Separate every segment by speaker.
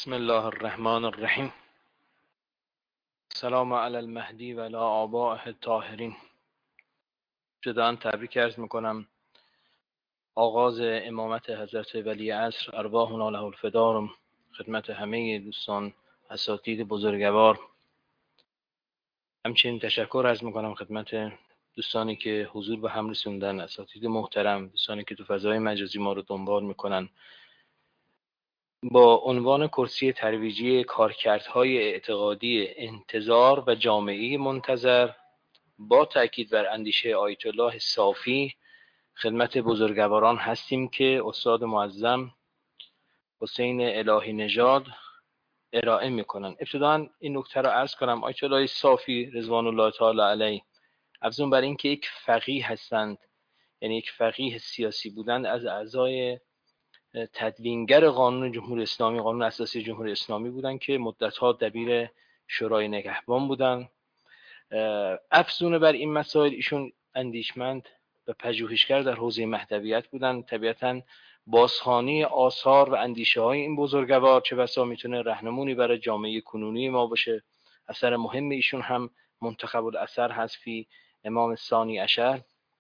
Speaker 1: بسم الله الرحمن الرحیم. سلام علی المهدی و علی آبائه الطاهرین. ابتداء تبریک عرض میکنم آغاز امامت حضرت ولی عصر ارواحنا له الفدا، خدمت همه دوستان اساتید بزرگوار. همچنین تشکر عرض میکنم خدمت دوستانی که حضور به هم رسوندن، اساتید محترم، دوستانی که تو فضای مجازی ما رو دنبال میکنن. با عنوان کرسی ترویجی کارکردهای اعتقادی انتظار و جامعه منتظر، با تأکید بر اندیشه آیت الله صافی، خدمت بزرگواران هستیم که استاد معظم حسین الهی نژاد ارائه میکنن. ابتداً این نکته را عرض کنم، آیت الله صافی رضوان الله تعالی علیه، افزون بر این که یک فقیه هستند، یعنی یک فقیه سیاسی بودند، از اعضای تدوینگر قانون جمهوری اسلامی، قانون اساسی جمهوری اسلامی بودند که مدتها دبیر شورای نگهبان بودند. افزون بر این مسائل ایشون اندیشمند و پژوهشگر در حوزه مهدویت بودند. طبیعتاً بازخوانی آثار و اندیشه های این بزرگوار چه بسا میتونه راهنمونی برای جامعه کنونی ما باشه. اثر مهم ایشون هم منتخب الاثر هست فی امام ثانی عشر.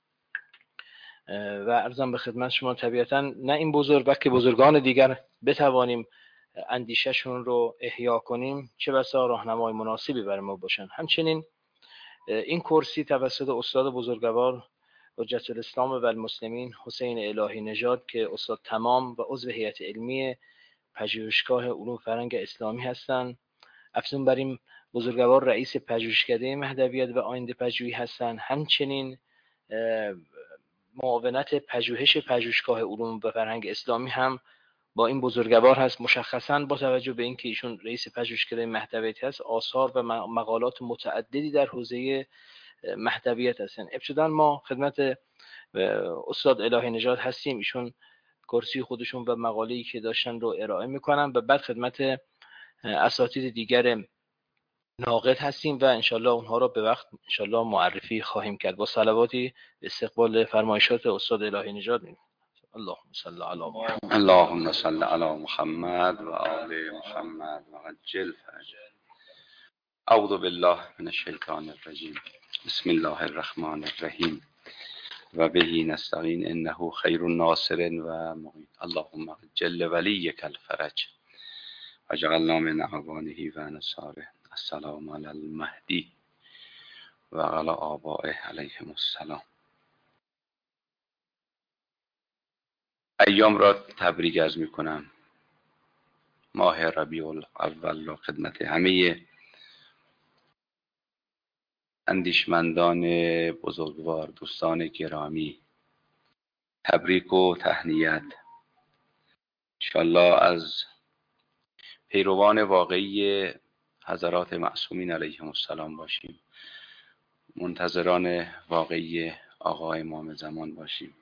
Speaker 1: و عرضم به خدمت شما طبیعتاً نه این بزرگ بلکه بزرگان دیگر بتوانیم اندیشهشون رو احیا کنیم، چه بسا راهنمای مناسبی برای ما باشن. همچنین این کرسی توسط استاد بزرگوار حجت الاسلام و المسلمین حسین الهی نژاد که استاد تمام و عضو هیئت علمی پژوهشگاه علوم فرهنگ اسلامی هستند، افزون بر این بزرگوار رئیس پژوهشکده مهدویت و آیین پژوهی هستند. همچنین معاونت پژوهشگاه علوم و فرهنگ اسلامی هم با این بزرگوار هست. مشخصاً با توجه به اینکه ایشون رئیس پژوهشکده مهدویت هست، آثار و مقالات متعددی در حوزه مهدویت هستن. ابتداً ما خدمت استاد الهی نژاد هستیم، ایشون کرسی خودشون و مقاله‌ای که داشتن رو ارائه میکنن و بعد خدمت اساتید دیگر ناقد هستیم و انشالله اونها رو به وقت انشالله معرفی خواهیم کرد. با صلواتی استقبال فرمایشات استاد الهی نژاد می‌کنیم. اللهم صل علی محمد.
Speaker 2: اللهم صل علی محمد و آل محمد و عجل فرجه. اعوذ بالله من الشیطان الرجیم. بسم الله الرحمن الرحیم و بهی نستعین انه خیر الناصر و معین. اللهم عجل ولیک الفرج و جعلنا من اعوانه و انصاره. السلام علی المهدی و علی آبائه علیهم السلام. ایام را تبریک عرض می کنم، ماه ربیع الاول را خدمت همه اندیشمندان بزرگوار، دوستان گرامی، تبریک و تهنیت. انشالله از پیروان واقعی حضرات معصومین علیهم السلام باشیم، منتظران واقعی آقا امام زمان باشیم.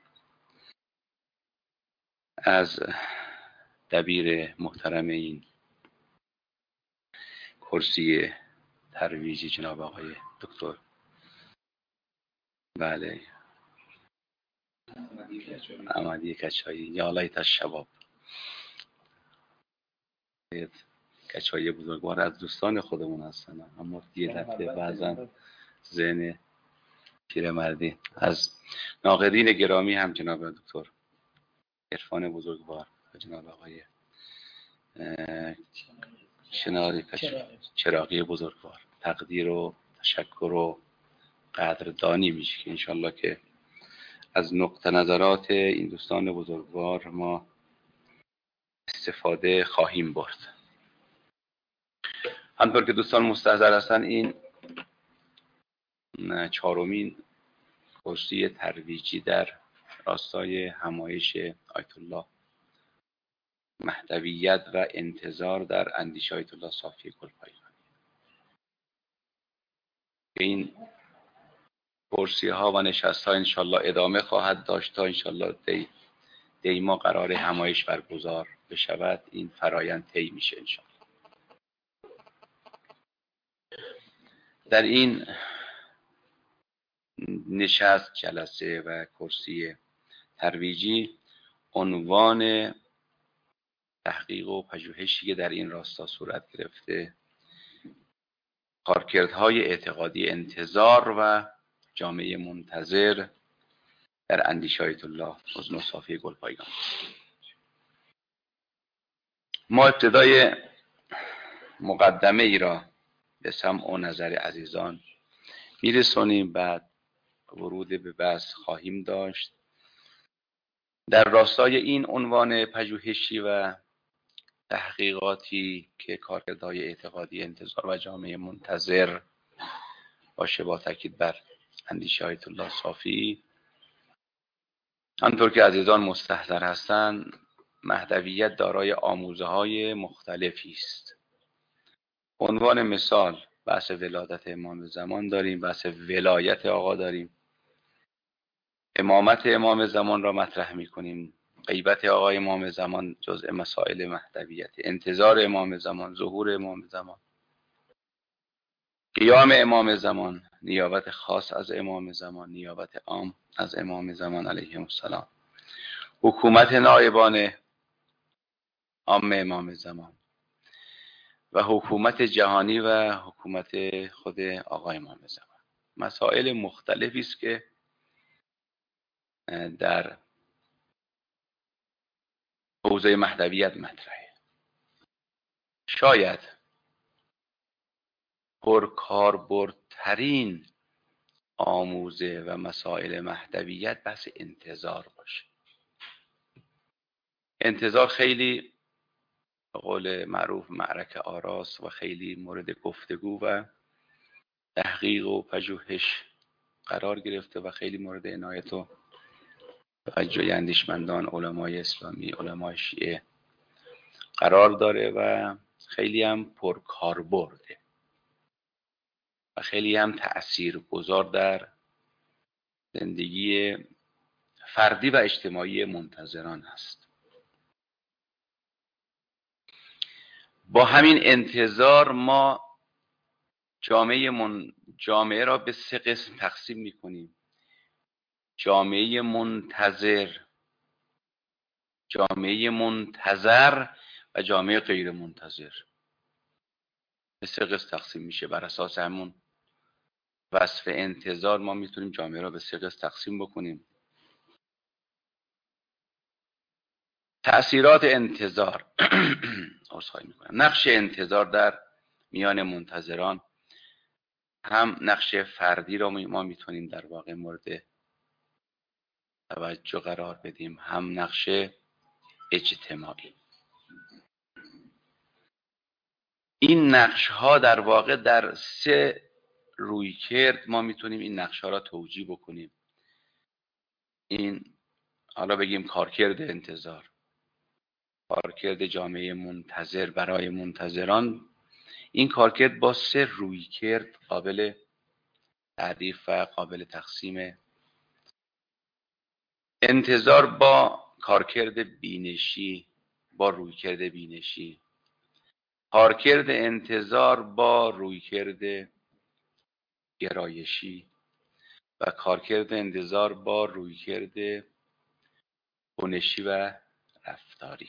Speaker 2: از دبیر محترم این کرسی ترویجی جناب آقای دکتر بله احمدی کچایی، یا لیت الشباب، کچایی بزرگوار از دوستان خودمون هستن، اما یه دفعه بعضا ذهن پیرمردی. از ناقدین گرامی هم جناب دکتر عرفان بزرگوار و جناب آقای چراغی بزرگوار تقدیر و تشکر و قدردانی میشه که انشالله که از نقطه نظرات این دوستان بزرگوار ما استفاده خواهیم برد. همطور که دوستان مستحضر هستن، این چهارمین کرسی ترویجی در راستای همایش آیت الله مهدویت و انتظار در اندیشه آیت الله صافی گلپایگانی. این کرسی ها و نشست ها انشالله ادامه خواهد داشت تا انشالله دیما قرار همایش برگزار بشود. این فرایند طی میشه انشالله. در این نشست، جلسه و کرسی ترویجی عنوان تحقیق و پژوهشی که در این راستا صورت گرفته، کارکردهای اعتقادی انتظار و جامعه منتظر در اندیشه آیت الله حسن صافی گلپایگان. ما ابتدای مقدمه ای را به سمع و نظر عزیزان میرسونیم، بعد ورود به بحث خواهیم داشت. در راستای این عنوان پژوهشی و تحقیقاتی که کارکردهای اعتقادی انتظار و جامعه منتظر باشه، با تاکید بر اندیشه آیت الله صافی، همطور که عزیزان مستحضر هستند، مهدویت دارای آموزه‌های مختلفی است. عنوان مثال بحث ولادت امام زمان داریم، بحث ولایت آقا داریم، امامت امام زمان را مطرح می‌کنیم، غیبت آقای امام زمان جزء مسائل مهدویت، انتظار امام زمان، ظهور امام زمان، قیام امام زمان، نیابت خاص از امام زمان، نیابت عام از امام زمان علیه السلام، حکومت نایبان عام امام زمان و حکومت جهانی و حکومت خود آقای امام زمان. مسائل مختلفی است که در حوزه مهدویت مطرحه. شاید پرکاربردترین آموزه و مسائل مهدویت بحث انتظار باشه. انتظار خیلی به قول معروف معرکه آراست و خیلی مورد گفتگو و تحقیق و پژوهش قرار گرفته و خیلی مورد عنایت و توجه اندیشمندان، علمای اسلامی، علمای شیعه قرار داره و خیلی هم پرکاربرده و خیلی هم تأثیرگذار در زندگی فردی و اجتماعی منتظران هست. با همین انتظار ما جامعه را به 3 قسم تقسیم می‌کنیم: جامعه منتظر، جامعه منتظر و جامعه غیر منتظر. به 3 قسم تقسیم میشه. بر اساس همون وصف انتظار ما میتونیم جامعه را به 3 قسم تقسیم بکنیم. تأثیرات انتظار عذرخواهی میکنم. نقش انتظار در میان منتظران، هم نقش فردی را ما میتونیم در واقع مورد توجه قرار بدیم، هم نقش اجتماعی. این نقش ها در واقع در 3 رویکرد ما میتونیم این نقش ها را توجیه بکنیم. این حالا بگیم کارکرد انتظار، کارکرد جامعه منتظر برای منتظران. این کارکرد با 3 رویکرد قابل تعریف و قابل تقسیم. انتظار با کارکرد بینشی، با رویکرد بینشی، کارکرد انتظار با رویکرد گرایشی و کارکرد انتظار با رویکرد کنشی و رفتاری.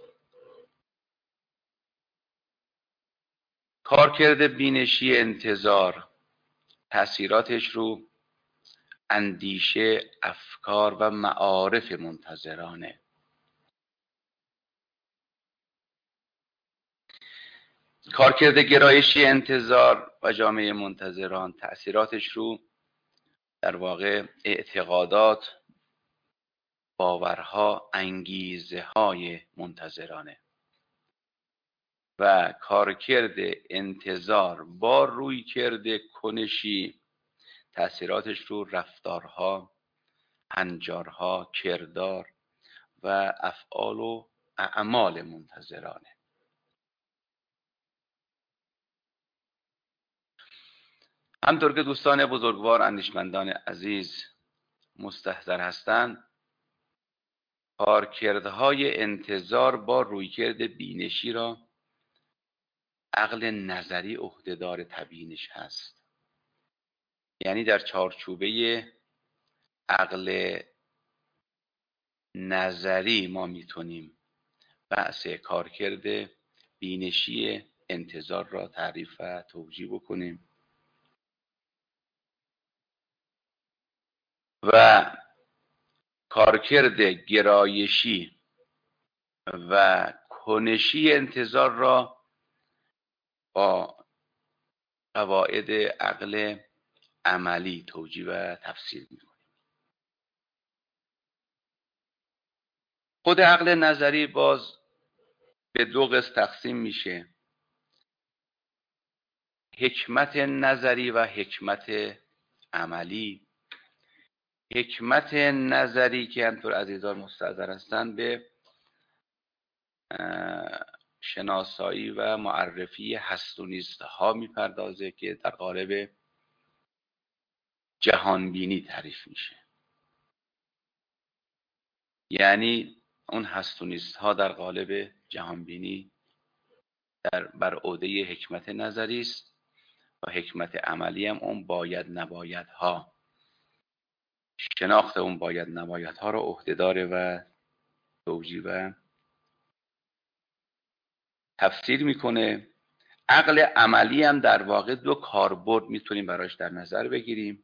Speaker 2: کارکرد بینشی انتظار تأثیراتش رو اندیشه، افکار و معارف منتظرانه. کارکرد گرایشی انتظار و جامعه منتظران تأثیراتش رو در واقع اعتقادات، باورها، انگیزه های منتظرانه. و کارکرد انتظار با رویکرد کنشی تأثیراتش رو رفتارها، هنجارها، کردار و افعال و اعمال منتظرانه. همطور که دوستان بزرگوار، اندیشمندان عزیز مستحضر هستند، کارکردهای انتظار با رویکرد بینشی را عقل نظری عهده‌دار تبیینش هست. یعنی در چارچوبه عقل نظری ما میتونیم بحث کارکرد بینشی انتظار را تعریف و توجیه بکنیم و کارکرد گرایشی و کنشی انتظار را با قواعد عقل عملی توجیه و تفسیر می‌کنیم. خود عقل نظری باز به دو قسم تقسیم میشه: حکمت نظری و حکمت عملی. حکمت نظری که همطور عزیزان مستحضر هستند به شناسایی و معرفی هست و نیست ها میپردازه که در قالب جهانبینی تعریف میشه. یعنی اون هست و نیست ها در قالب جهانبینی بر عهده حکمت نظری است و حکمت عملی هم اون باید نباید ها، شناخت اون باید نباید ها را عهده داره و توجیه و تفسیر میکنه. عقل عملی هم در واقع دو کاربرد میتونیم براش در نظر بگیریم: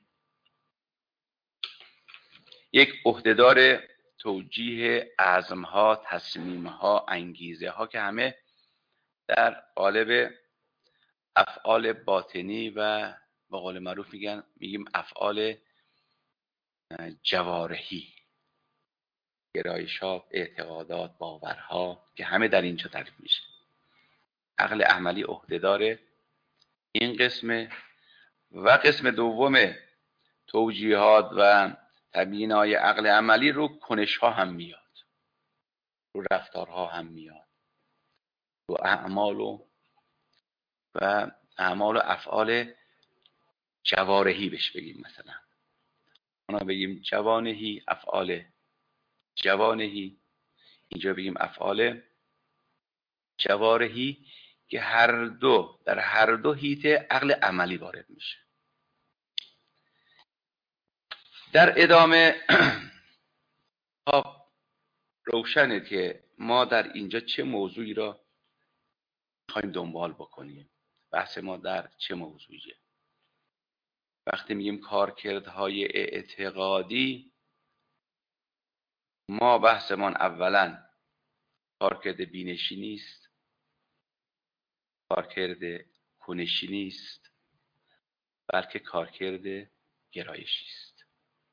Speaker 2: یک عهدهدار توجیه عزمها، تصمیمها، انگیزه ها که همه در قالب افعال باطنی و به قول معروف میگیم افعال جوارحی، گرایشات، اعتقادات، باورها که همه در اینجا تعریف میشه. عقل عملی عهدهدار این قسمه و قسم دوم توجیهات و تبیین‌های عقل عملی رو کنش ها هم میاد، رو رفتارها هم میاد، رو اعمال و افعال جوارحی بهش بگیم. مثلا اونا بگیم جوانحی، افعال جوانحی، اینجا بگیم افعال جوارحی، که در هر دو حیطه عقل عملی وارد میشه. در ادامه روشنه که ما در اینجا چه موضوعی را میخوایم دنبال بکنیم. بحث ما در چه موضوعیه؟ وقتی میگیم کارکردهای اعتقادی، ما بحثمان اولا کارکرد بینشی نیست، کارکرد کنشی نیست، بلکه کارکرد گرایشی است.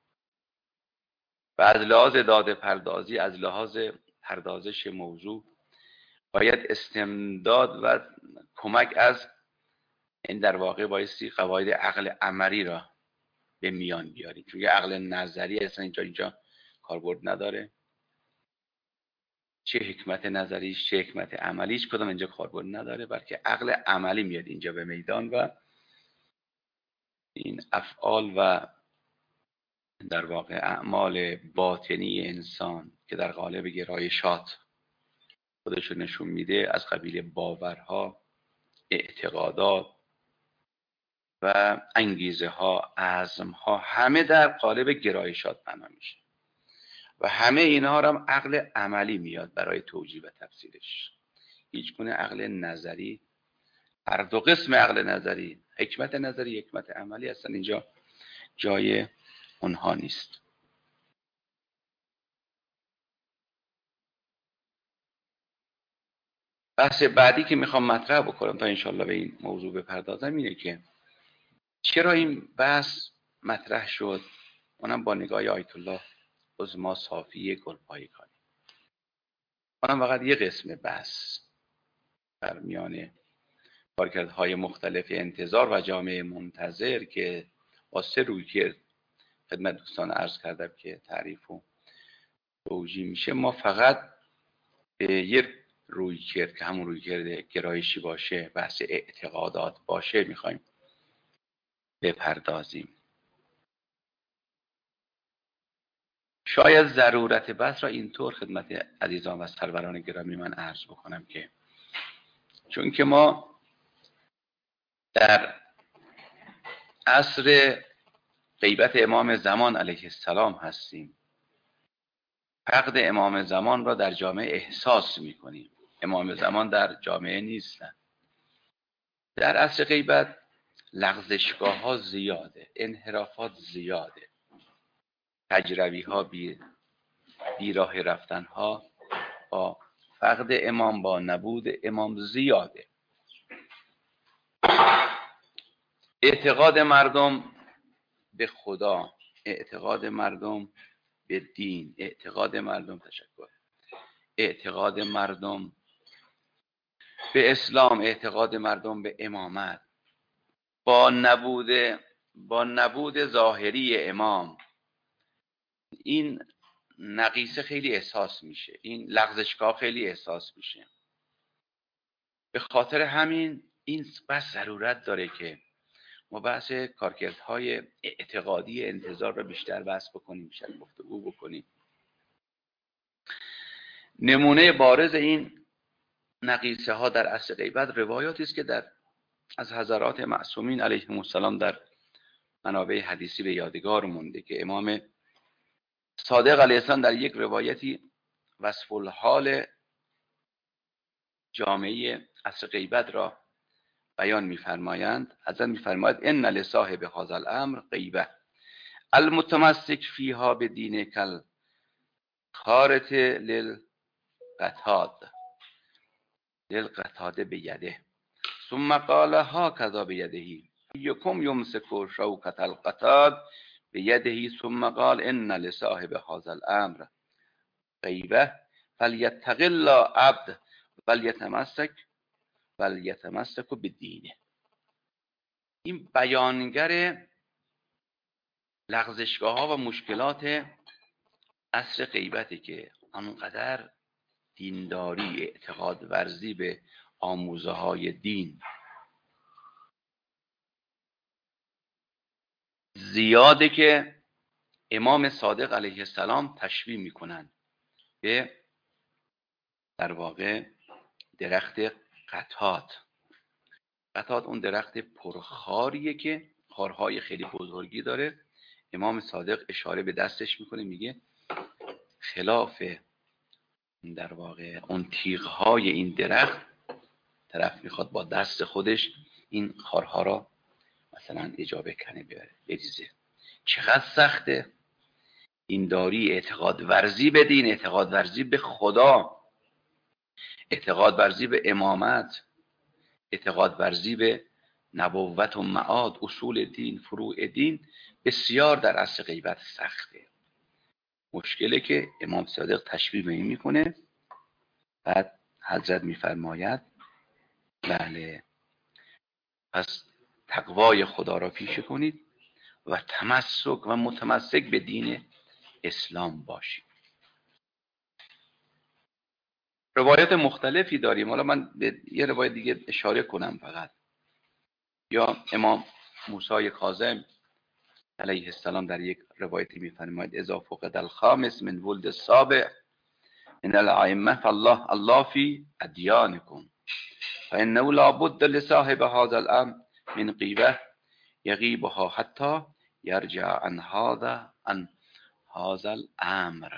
Speaker 2: و از لحاظ داده پردازی، از لحاظ پردازش موضوع، باید استمداد و کمک از این در واقع بایستی قواعد عقل عملی را به میان بیاریم، چون عقل نظری اصلا اینجا کاربرد نداره. چه حکمت نظریش چه حکمت عملیش کدام اینجا کاربرد نداره، بلکه عقل عملی میاد اینجا به میدان و این افعال و در واقع اعمال باطنی انسان که در قالب گرایشات خودشو نشون میده، از قبیل باورها، اعتقادات و انگیزه ها، عزم ها، همه در قالب گرایشات بنا میشه و همه اینها را هم عقل عملی میاد برای توجیه و تفسیرش. هیچ گونه عقل نظری، هر دو قسم عقل نظری، حکمت نظری، حکمت عملی، اصلا اینجا جای اونها نیست. بحث بعدی که میخوام مطرح بکنم تا انشالله به این موضوع بپردازم اینه که چرا این بحث مطرح شد، اونم با نگاه آیت الله عظما صافی گلپایگانی. اونم فقط یه قسم بحث در میان کارکردهای مختلف انتظار و جامعه منتظر که با سه رویکرد خدمت دوستان عرض کردم که تعریف و توجیه میشه. ما فقط به یه رویکرد که همون رویکرد گرایشی باشه، بحث اعتقادات باشه، میخوایم بپردازیم. شاید ضرورت بحث را اینطور خدمت عزیزان و سروران گرامی من عرض بکنم که چون که ما در عصر غیبت امام زمان علیه السلام هستیم، فقد امام زمان را در جامعه احساس میکنیم. امام زمان در جامعه نیستن. در عصر غیبت لغزشگاه ها زیاده، انحرافات زیاده، تجربی ها بی راه رفتن ها با فقد امام، با نبود امام زیاده. اعتقاد مردم به خدا، اعتقاد مردم به دین، اعتقاد مردم اعتقاد مردم به اسلام، اعتقاد مردم به امامت، با نبود ظاهری امام این نقیصه خیلی احساس میشه، این لغزشگاه خیلی احساس میشه. به خاطر همین این بس ضرورت داره که ما بحث کارکردهای اعتقادی انتظار رو بیشتر بحث بکنیم، بیشتر گفتگو بکنیم. نمونه بارز این نقیصه ها در عصر غیبت روایاتی است که از حضرات معصومین علیهم السلام در منابع حدیثی به یادگار مونده که امام صادق علیه السلام در یک روایتی وصف الحال جامعه عصر غیبت را بیان می‌فرمایند. حضرت می‌فرماید ان لصاحب هذا الامر غیبه المتمسک فیها بدین کل خارط للقتاد بیده ثم قال هكذا بیده یکم یمسک شوکة القتاد بیده ثم قال ان لصاحب هذا الامر غیبه فلیتق الله عبد ولیتمسک بدینه. این بیانگر لغزشگاه ها و مشکلات عصر غیبتی که آنقدر دینداری، اعتقاد ورزی به آموزه های دین زیاده که امام صادق علیه السلام تشبیه میکنند به در واقع درخت قطات. قطات اون درخت پرخاریه که خارهای خیلی بزرگی داره. امام صادق اشاره به دستش میکنه، میگه خلاف در واقع اون تیغهای این درخت، طرف میخواد با دست خودش این خارها را مثلا اجابه کنه بیاره بریزه. چقدر سخته دینداری، اعتقاد ورزی به دین، اعتقاد ورزی به خدا، اعتقاد ورزی به امامت، اعتقاد ورزی به نبوت و معاد، اصول دین، فروع دین بسیار در عصر غیبت سخته. مشکلی که امام صادق تشبیه به این میکنه. بعد حضرت میفرماید بله پس تقوای خدا را پیشه کنید و تمسک و متمسک به دین اسلام باشید. روایت مختلفی داریم، حالا من به یه روایت دیگه اشاره کنم فقط. یا امام موسی کاظم علیه السلام در یک روایتی میفرماید اذا فقد الخامس من ولد السابع من الائمه فالله الله فی ادیانکم فانه لا بد لصاحب هذا الامر من غیبه یغیبها حتی یرجع عن هذا الامر.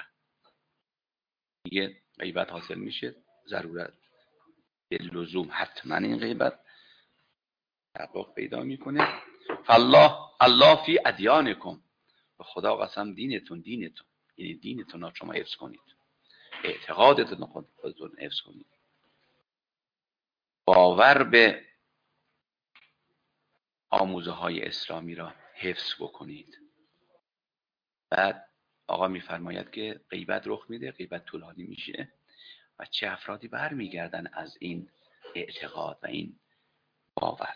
Speaker 2: یه غیبت حاصل میشه، ضرورت به لزوم حتما این غیبت تحقق پیدا میکنه. فالله الله فی ادیانکم، به خدا قسم دینتون یعنی دینتون را شما حفظ کنید، اعتقادتون خودتون حفظ کنید، باور به آموزه های اسلامی را حفظ بکنید. بعد آقا میفرماید که غیبت رخ میده، غیبت طولانی میشه و چه افرادی برمیگردن از این اعتقاد و این باور.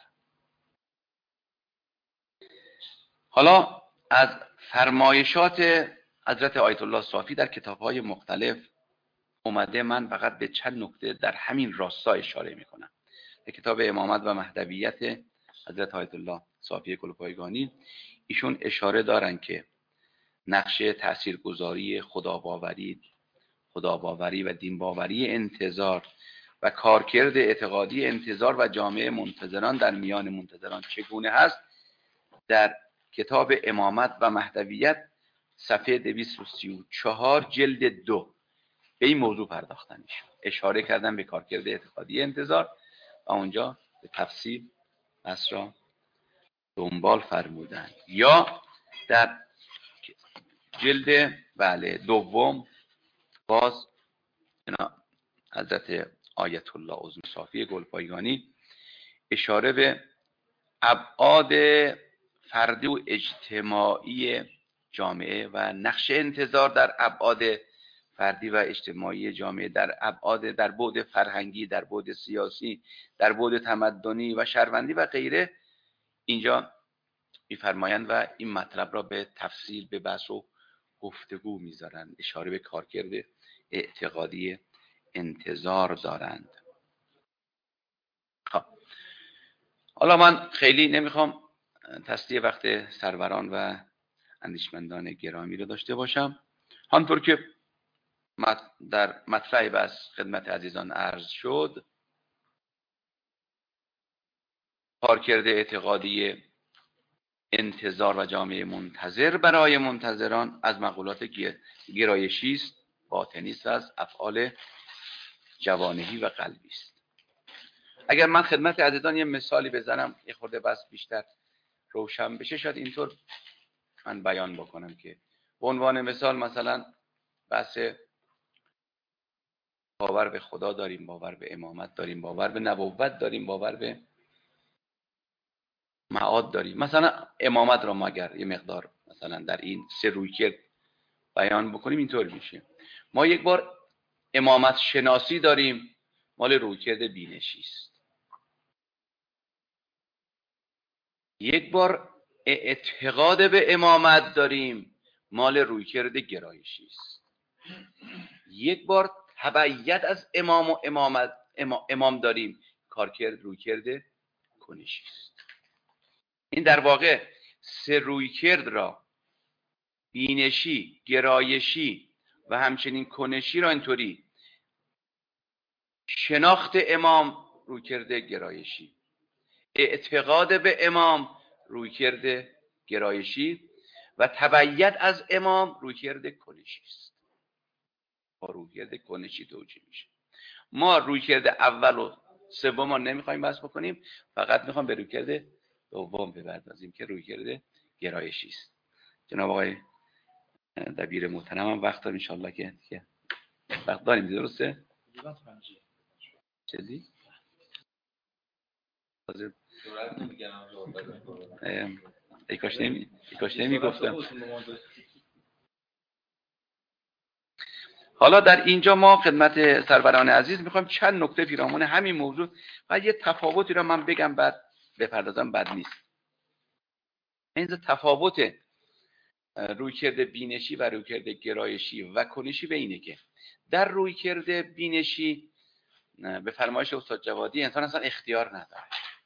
Speaker 2: حالا از فرمایشات حضرت آیت الله صافی در کتاب‌های مختلف اومده، من فقط به چند نکته در همین راستا اشاره میکنم. به کتاب امامت و مهدویت حضرت آیت الله صافی کلوپایگانی، ایشون اشاره دارن که نقش تاثیرگذاری خداباوری و دینباوری انتظار و کارکرد اعتقادی انتظار و جامعه منتظران در میان منتظران چگونه هست در کتاب امامت و مهدویت صفحه 234 جلد 2 به این موضوع پرداختن میشد. اشاره کردن به کارکرد اعتقادی انتظار و اونجا به تفصیل بحث را دنبال فرمودن. یا در جلد دوم باز حضرت آیت الله عظمی صافی گلپایگانی اشاره به ابعاد فردی و اجتماعی جامعه و نقش انتظار در ابعاد فردی و اجتماعی جامعه، در ابعاد، در بعد فرهنگی، در بعد سیاسی، در بعد تمدنی و شهروندی و غیره اینجا می‌فرمایند و این مطلب را به تفصیل به بحث و گفتگو می‌ذارند. اشاره به کارکرد اعتقادی انتظار دارند. خب حالا من خیلی نمیخوام تصدیه وقت سروران و اندیشمندان گرامی رو داشته باشم. همطور که در مطلع بس خدمت عزیزان عرض شد، کارکرد اعتقادی انتظار و جامعه منتظر برای منتظران از مقولات گرایشی است، باطنی است و از افعال جوانحی و قلبی است. اگر من خدمت عزیزان یه مثالی بزنم یه خورده بس بیشتر روشن بشه، شاید اینطور من بیان بکنم که به عنوان مثال مثلا بحث باور به خدا داریم، باور به امامت داریم، باور به نبوت داریم، باور به معاد داریم. مثلا امامت را ما اگر یه مقدار مثلا در این سه رویکرد بیان بکنیم اینطور میشه: ما یک بار امامت شناسی داریم، مال رویکرد بینشی است. یک بار اعتقاد به امامت داریم، مال رویکرد گرایشی است. یک بار تبعیت از امام و امام داریم، کارکرد رویکرد کنشی است. این در واقع سه رویکرد را، بینشی، گرایشی و همچنین کنشی را اینطوری: شناخت امام رویکرد گرایشی، اعتقاد به امام رویکرد گرایشی و تبعیت از امام رویکرد کنشی است. با رویکرد کنشی توجیه میشه. ما رویکرد اول و سوم رو نمیخوایم بحث بکنیم، فقط میخوام به رویکرد دوم بپردازیم که رویکرد گرایشی است. جناب آقای دبیر محترم هم وقت داریم ان شاء الله که وقت داریم، درسته؟ چیزی؟ ای کاش نمیگفتم. حالا در اینجا ما خدمت سروران عزیز میخوایم چند نکته پیرامون همین موضوع و یه تفاوتی را من بگم بعد بپردازم، بد نیست. این تفاوت رویکرد بینشی و رویکرد گرایشی و کنشی به اینه که در رویکرد بینشی به فرمایش استاد جوادی انسان اصلا اختیار نداره.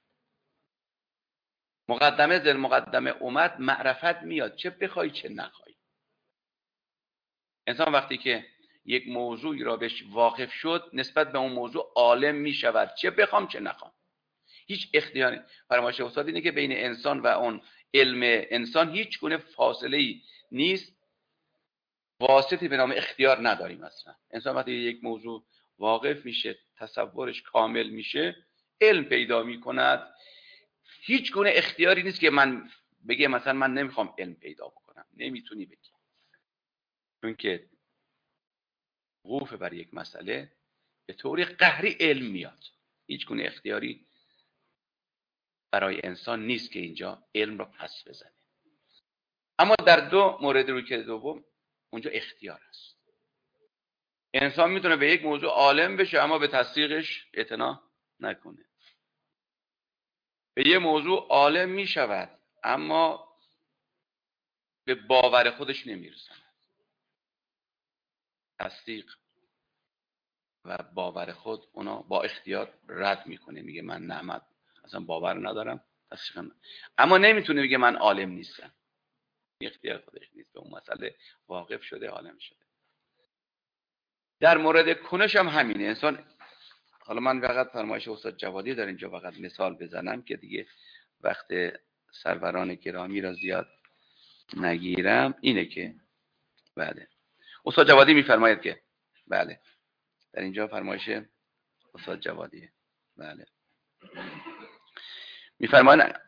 Speaker 2: مقدمه زل مقدمه اومد، معرفت میاد، چه بخوای چه نخوای. انسان وقتی که یک موضوعی را بهش واقف شد، نسبت به اون موضوع عالم میشود، چه بخوام چه نخوام. هیچ اختیاری. فرمایش استاد اینه که بین انسان و اون علم انسان هیچ گونه فاصله‌ای نیست، واسطی به نام اختیار نداریم اصلا. انسان وقتی یک موضوع واقف میشه، تصورش کامل میشه، علم پیدا میکند، هیچ گونه اختیاری نیست که من بگه مثلا من نمیخوام علم پیدا بکنم. نمیتونی بگی، چون که وقوف بر یک مسئله به طور قهری علم میاد. هیچ گونه اختیاری برای انسان نیست که اینجا علم را پس بزنه. اما در دو مورد رویکرد دوم اونجا اختیار است. انسان میتونه به یک موضوع عالم بشه اما به تصدیقش اعتنا نکنه. به یه موضوع عالم میشود اما به باور خودش نمیرسند. تصدیق و باور خود اونا با اختیار رد میکنه، میگه من نعمت اصلا باور ندارم، تصدیق. اما نمیتونه بگه من عالم نیستم. اختیار خودش نیست، به اون مسئله واقف شده، عالم شده. در مورد کنش هم همینه. انسان، حالا من فقط فرمایش استاد جوادی در اینجا فقط مثال بزنم که دیگه وقت سروران گرامی را زیاد نگیرم، اینه که بله. استاد جوادی میفرماید که بله در اینجا فرمایش استاد جوادیه. بله میفرماید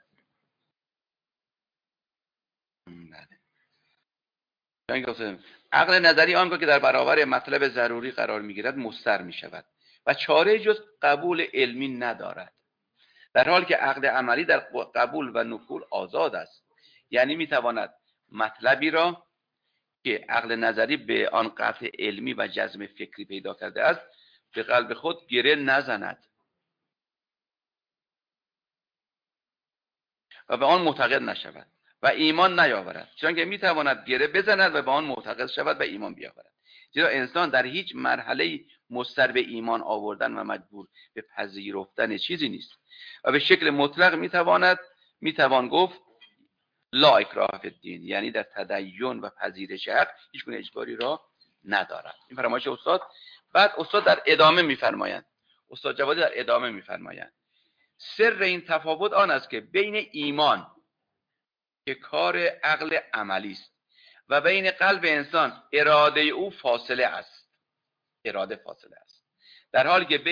Speaker 2: بله عقل نظری آنگاه که در برابر مطلب ضروری قرار میگیرد مضطر میشود و چاره جز قبول علمی ندارد، در حالی که عقل عملی در قبول و نفول آزاد است. یعنی میتواند مطلبی را که عقل نظری به آن قطع علمی و جزم فکری پیدا کرده است به قلب خود گره نزند و به آن معتقد نشود و ایمان نیاورد، چون میتواند گره بزند و به آن معتقد شود و ایمان بیاورد. زیرا انسان در هیچ مرحله مضطر به ایمان آوردن و مجبور به پذیرفتن چیزی نیست و به شکل مطلق میتوان گفت لا اکراه فی الدین، یعنی در تدین و پذیرش حق هیچ گونه اجباری را ندارد. این فرمایش استاد. بعد استاد در ادامه میفرمایند، استاد جوادی در ادامه میفرمایند سر این تفاوت آن است که بین ایمان که کار عقل عملی است و بین قلب انسان اراده او فاصله است. اراده فاصله است. در حالی که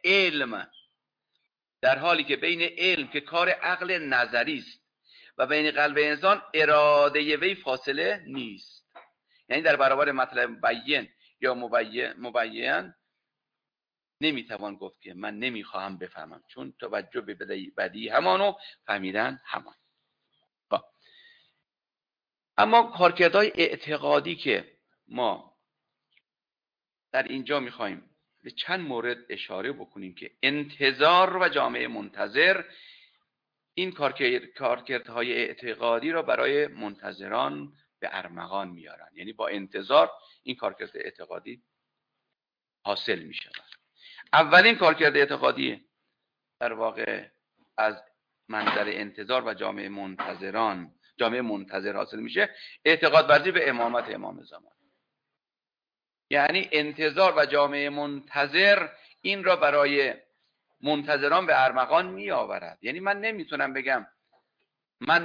Speaker 2: بین علم که کار عقل نظری است و بین قلب انسان اراده وی فاصله نیست. یعنی در برابر مطلب بیان یا مبین نمیتوان گفت که من نمیخواهم بفهمم، چون توجه به بدیهی همانو فهمیدن همان. اما کارکردهای اعتقادی که ما در اینجا میخوایم به چند مورد اشاره بکنیم که انتظار و جامعه منتظر این کارکردهای اعتقادی را برای منتظران به ارمغان میارن. یعنی با انتظار این کارکرد اعتقادی حاصل میشه. اولین کارکرد اعتقادی در واقع از منظر انتظار و جامعه منتظر حاصل میشه اعتقاد ورزی به امامت امام زمان. یعنی انتظار و جامعه منتظر این را برای منتظران به ارمغان می آورد. یعنی من نمیتونم بگم من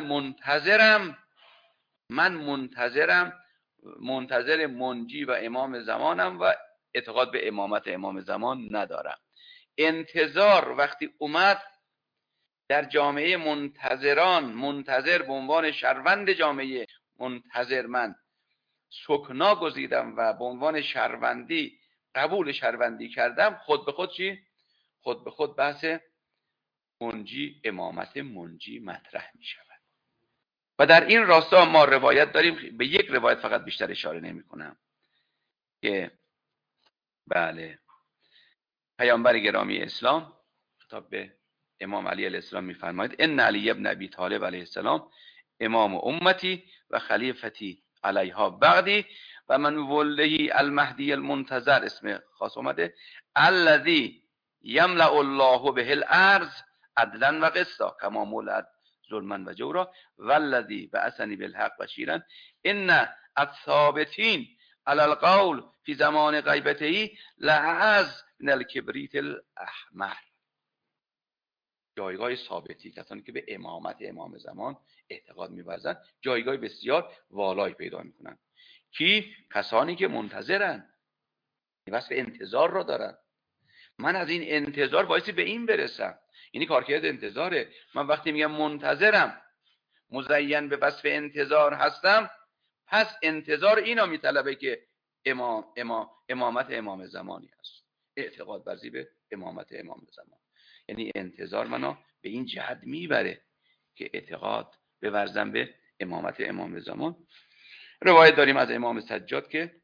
Speaker 2: منتظر منجی و امام زمانم و اعتقاد به امامت امام زمان ندارم. انتظار وقتی اومد در جامعه منتظر به عنوان شهروند جامعه منتظر من سکنا گزیدم و به عنوان شهروندی قبول شهروندی کردم، خود به خود چی؟ خود به خود بحث منجی امامت منجی مطرح می شود. و در این راستا ما روایت داریم، به یک روایت فقط بیشتر اشاره نمی کنم که بله پیامبر گرامی اسلام خطاب به امام علی علیه السلام می‌فرماید ان علی ابن ابی طالب علیه السلام امام امتی و خلیفتی علیها بعدی و من ولده المهدی المنتظر، اسم خاص اومده، الذی یملأ الله به الارض عدلا و قسطا کما ملأت ظلما و جورا والذی بعثنی بالحق بشیرا ان الثابتین علی القول فی زمان غیبته لعز من الکبریت الاحمر. جایگاه ثابتی، کسانی که به امامت امام زمان اعتقاد می‌ورزند جایگاه بسیار والایی پیدا می‌کنند. کی؟ کسانی که منتظرن، وصف انتظار را دارن. من از این انتظار بایستی به این برسم. یعنی کارکرد انتظاره. من وقتی میگم منتظرم، مزین به وصف انتظار هستم، پس انتظار اینا میطلبه که امامت امام زمانی است. اعتقاد ورزی به امامت امام زمان، یعنی انتظار منو به این جهت میبره که اعتقاد بورزم به امامت امام زمان. روایت داریم از امام سجاد که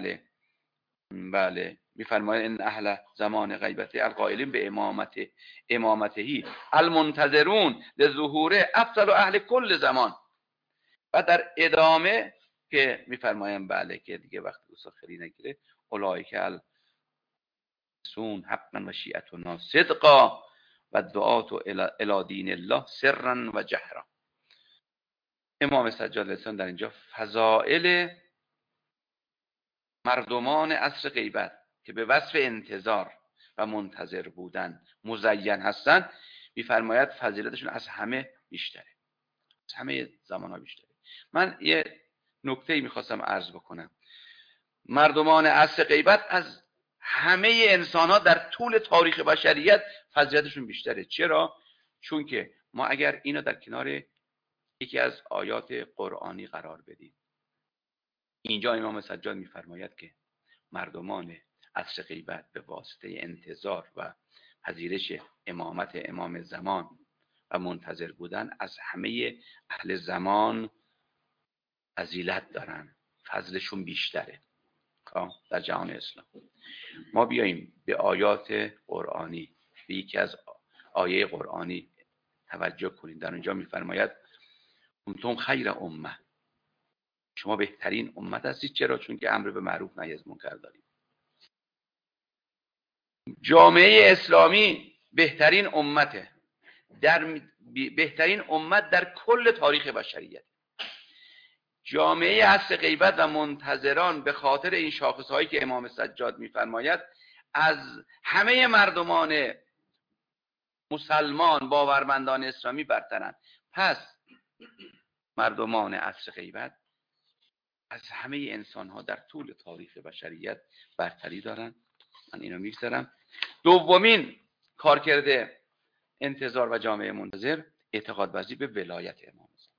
Speaker 2: بله میفرماید ان اهل زمان غیبته القائلین به امامتهی المنتظرون لظهور افضل اهل کل زمان. و در ادامه که میفرمایم بله که دیگه وقتی خیلی نگیره اولئک السون حقا و شیعتنا صدقا و دعات الی دین الله سرا و جهرا. امام سجاد لسان در اینجا فضائل مردمان عصر غیبت که به وصف انتظار و منتظر بودن مزین هستند میفرماید فضیلتشون از همه بیشتره، از همه زمانها بیشتره. من یه نکته میخواستم عرض بکنم. مردمان عصر غیبت از همه انسان ها در طول تاریخ بشریت فضیلتشون بیشتره. چرا؟ چون که ما اگر اینو در کنار یکی از آیات قرآنی قرار بدیم، اینجا امام سجاد میفرماید که مردمان عصر غیبت به واسطه انتظار و پذیرش امامت امام زمان و منتظر بودن از همه اهل زمان فضیلت دارن، فضلشون بیشتره در جهان اسلام. ما بیاییم به آیات قرآنی، به یکی از آیه قرآنی توجه کنید. در اونجا میفرماید کنتم خیر امه، شما بهترین امت هستید. چرا؟ چون که امر به معروف نهی از منکر دارید. جامعه اسلامی بهترین امته، بهترین امت در کل تاریخ بشریت. جامعه عصر غیبت و منتظران به خاطر این شاخصهایی که امام سجاد میفرماید از همه مردمان مسلمان باورمندان اسلامی برترند. پس مردمان عصر غیبت از همه انسان ها در طول تاریخ بشریت برتری دارند. من اینو میگذارم. دومین کارکرد انتظار و جامعه منتظر اعتقاد ورزی به ولایت امام زمان.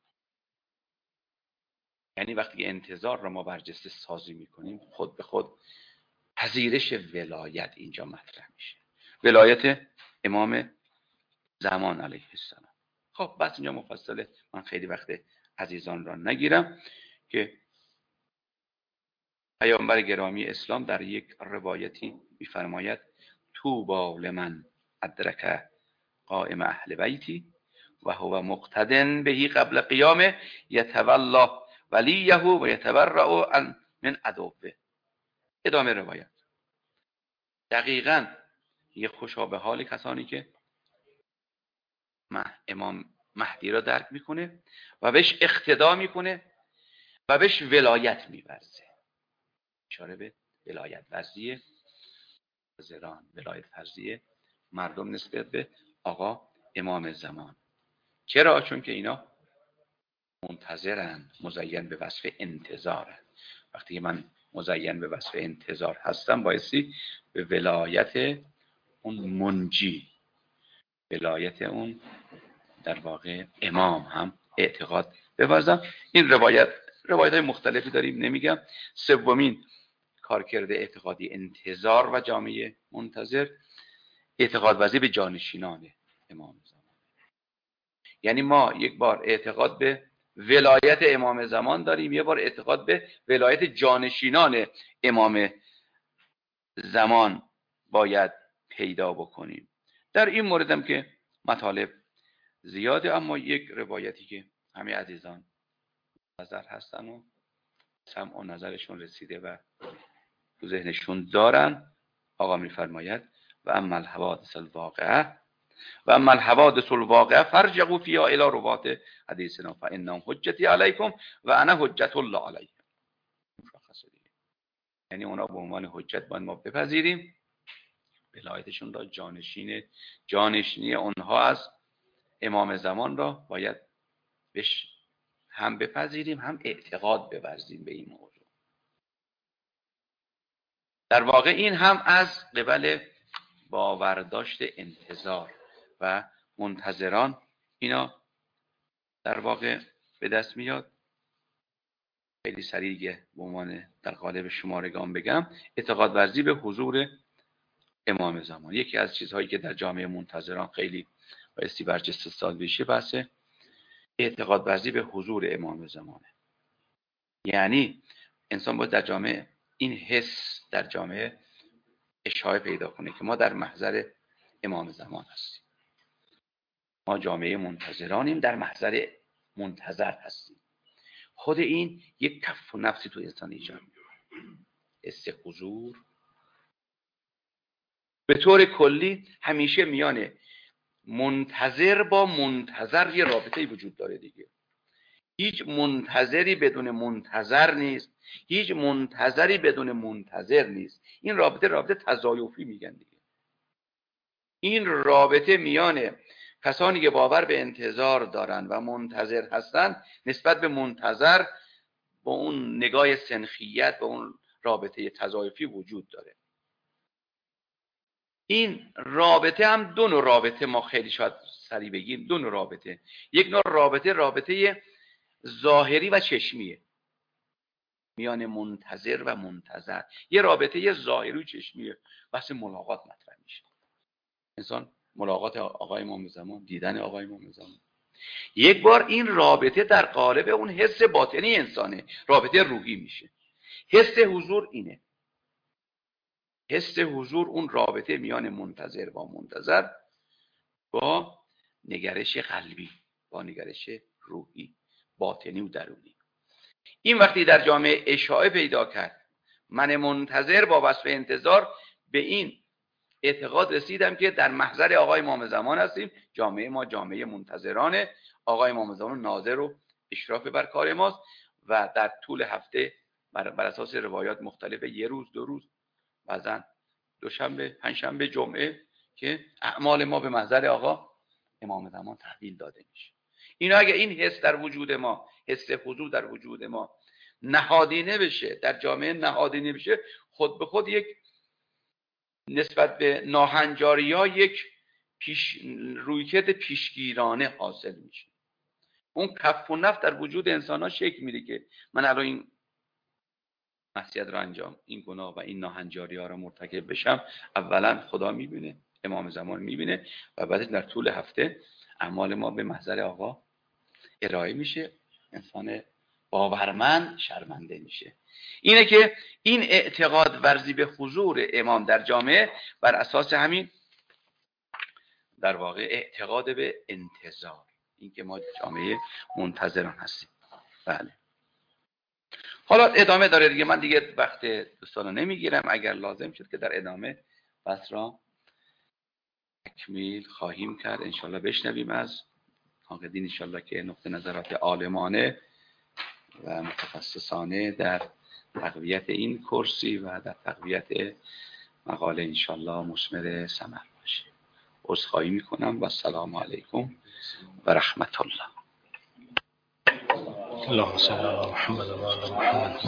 Speaker 2: یعنی وقتی انتظار را ما برجسته سازی میکنیم، خود به خود پذیرش ولایت اینجا مطرح میشه. ولایت امام زمان علیه السلام. خب بس اینجا مفصله، من خیلی وقت عزیزان را نگیرم که پیامبر گرامی اسلام در یک روایتی میفرماید طوبی لمن ادرک قائم اهل بیتی و هو مقتدن بهی قبل قیامه یتولی ولیه و یتبرأ من عدوه. ادامه روایت. دقیقاً یه خوشا به حال کسانی که امام مهدی را درک میکنه و بهش اقتدا میکنه و بهش ولایت میورزه. اشاره به ولایت ورزی زران، ولایت ورزی مردم نسبت به آقا امام زمان. چرا؟ چون که اینا منتظرن، مزین به وصف انتظارن. وقتی که من مزین به وصف انتظار هستم بایستی به ولایت اون منجی، ولایت اون در واقع امام هم اعتقاد بورزم. این روایت های مختلفی داریم، نمیگم. سومین کارکرد اعتقادی انتظار و جامعه منتظر اعتقاد ورزی به جانشینان امام زمان. یعنی ما یک بار اعتقاد به ولایت امام زمان داریم، یک بار اعتقاد به ولایت جانشینان امام زمان باید پیدا بکنیم. در این مورد هم که مطالب زیاده، اما یک روایتی که همه عزیزان نظر هستن و سمع و نظرشون رسیده و تو ذهنشون دارن، آقا میفرماید و اما الحوادث الواقعه فرجعوا فيها الى روات حدیثنا فانهم حجتی علیکم و انا حجت الله علیکم. یعنی اونا به عنوان حجت باید ما بپذیریم، ولایتشون را، جانشینی اونها از امام زمان را باید بهش هم بپذیریم، هم اعتقاد بورزیم به این موضوع. در واقع این هم از قبل باورداشت انتظار و منتظران اینا در واقع به دست میاد. خیلی سریع به عنوان در قالب شمارگان بگم، اعتقاد ورزی به حضور امام زمان. یکی از چیزهایی که در جامعه منتظران خیلی بایستی برجسته ساز بشه بحث اعتقاد ورزی به حضور امام زمانه. یعنی انسان باید در جامعه این حس در جامعه اشاعه پیدا کنه که ما در محضر امام زمان هستیم، ما جامعه منتظرانیم، در محضر منتظر هستیم. خود این یک کف و نفسی تو انسان ایجاد میکنه، حس حضور. به طور کلی همیشه میان منتظر با منتظر یه رابطه‌ای وجود داره دیگه. هیچ منتظری بدون منتظر نیست، هیچ منتظری بدون منتظر نیست. این رابطه تضایفی میگن دیگه. این رابطه میان کسانی که باور به انتظار دارن و منتظر هستن نسبت به منتظر با اون نگاه سنخیت، با اون رابطه تضاعفی وجود داره. این رابطه هم دو نوع رابطه، ما خیلی شاید سریع بگیم دو نوع رابطه. یک نوع رابطه ظاهری و چشمیه، میان منتظر و منتظر. یه رابطه ظاهری و چشمیه، بحث ملاقات مطرح میشه. انسان ملاقات آقای امام زمان، دیدن آقای امام زمان. یک بار این رابطه در قالب اون حس باطنی انسانه، رابطه روحی میشه. حس حضور اینه. حس حضور اون رابطه میان منتظر و منتظر با نگرش قلبی، با نگرش روحی، باطنی و درونی. این وقتی در جامعه اشاعه پیدا کرد، من منتظر با وصف انتظار، به این اعتقاد رسیدم که در محضر آقای امام زمان هستیم. جامعه ما جامعه منتظرانه، آقای امام زمان ناظر و اشراف بر کار ماست و در طول هفته بر اساس روایات مختلفه، یه روز، دو روز، بعضن دوشنبه، پنجشنبه، جمعه، که اعمال ما به محضر آقا امام زمان تحویل داده میشه. اینا اگه این حس در وجود ما، حس حضور در وجود ما نهادینه بشه، در جامعه نهادینه بشه، خود به خود یک نسبت به ناهنجاری‌ها یک رویکرد پیشگیرانه حاصل میشه. اون کف و نفس در وجود انسان‌ها شکل میده که من الان این معصیت رو انجام، این گناه و این ناهنجاری‌ها رو مرتکب بشم، اولا خدا میبینه، امام زمان میبینه، و بعد در طول هفته اعمال ما به محضر آقا ارائه میشه. انسان باورمند شرمنده میشه. اینه که این اعتقاد ورزی به حضور امام در جامعه بر اساس همین در واقع اعتقاد به انتظار، این که ما جامعه منتظران هستیم. بله. حالا ادامه داره دیگه، من دیگه وقت دوستانو نمیگیرم، اگر لازم شد که در ادامه بحث را تکمیل خواهیم کرد. انشالله بشنویم از عاقدین انشالله که نقطه نظرات عالمانه و متخصصانه در تقویت این کرسی و در تقویت مقاله انشالله مثمر ثمر باشه. عذرخواهی میکنم و السلام علیکم و رحمت الله.
Speaker 1: اللهم صل علی محمد و آل محمد.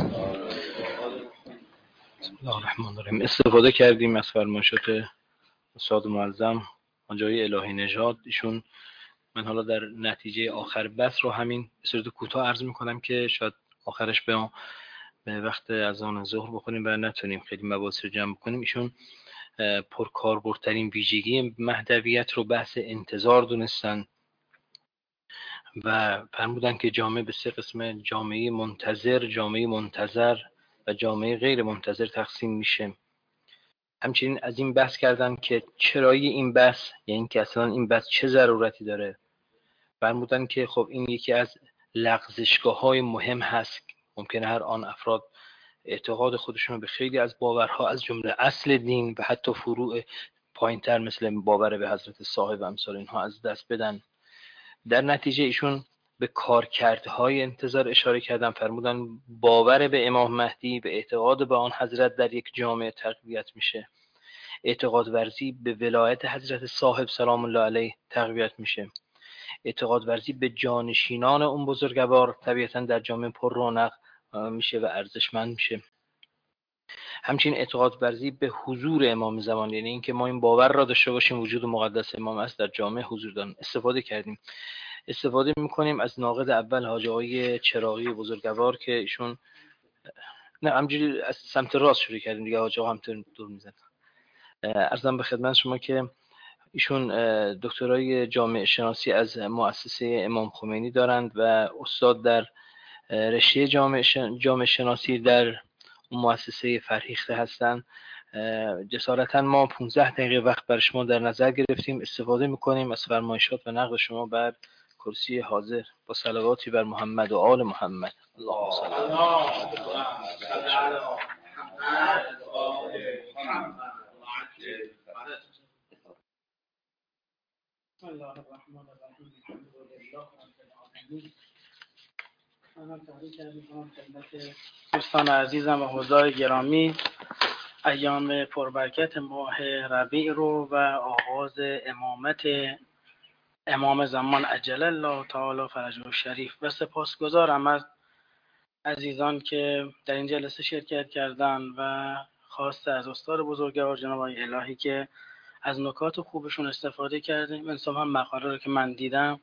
Speaker 1: بسم الله الرحمن الرحیم. استفاده کردیم از فرمایشات استاد معظم آنجای الهی نژاد ایشون. من حالا در نتیجه آخر بحث رو همین به صورت کوتاه عرض میکنم که شاید آخرش به وقت اذان ظهر بخونیم و نتونیم خیلی مباحث رو جمع کنیم. ایشون پرکاربردترین ویژگی مهدویت رو بحث انتظار دونستن و فرمودن که جامعه به سه قسم، جامعه منتظر، جامعه منتظر و جامعه غیر منتظر تقسیم میشه. همچنین از این بحث کردن که چرایی این بحث، یعنی که اصلا این بحث چه ضرورتی داره. فرمودن که خب این یکی از لغزشگاه‌های مهم هست. ممکنه هر آن افراد اعتقاد خودشون رو به خیلی از باورها از جمله اصل دین و حتی فروع پایین‌تر مثل باور به حضرت صاحب و امثال اینها از دست بدن. در نتیجه ایشون به کارکردهای انتظار اشاره کردن. فرمودن باور به امام مهدی، به اعتقاد به آن حضرت در یک جامعه تقویت میشه. اعتقاد ورزی به ولایت حضرت صاحب سلام الله علیه تقویت میشه. اعتقاد ورزی به جانشینان اون بزرگوار طبیعتاً در جامعه پر رونق میشه و ارزشمند میشه. همچنین اعتقاد ورزی به حضور امام زمان، یعنی اینکه ما این باور را داشته باشیم وجود مقدس امام است در جامعه حضور دارن. استفاده کردیم. استفاده میکنیم از ناقد اول حاجی آقای چراغی بزرگوار که ایشون نه همجوری از سمت راست شروع کردیم دیگه، حاجی آقا هم دور میزنن. عرضم به خدمت شما که ایشون دکترای جامعه شناسی از مؤسسه امام خمینی دارند و استاد در رشته جامعه شناسی در مؤسسه فرهیخته هستند. جسارتا ما 15 دقیقه وقت برای شما در نظر گرفتیم. استفاده میکنیم از فرمایشات و نقد شما بر کرسی حاضر با صلواتی بر محمد و آل محمد. اللهم صل علی محمد.
Speaker 3: بسم الله الرحمن الرحیم. الحمدلله رب العالمین. دوستان عزیزم و حضار گرامی، ایام پربرکت ماه ربیع رو و آغاز امامت امام زمان عجل الله تعالی فرجه الشریف و سپاسگزارم از عزیزان که در این جلسه شرکت کردن و خواسته از استاد بزرگوار جناب آقای الهی که از نکات خوبشون استفاده کردیم. انصافا مقاله رو که من دیدم،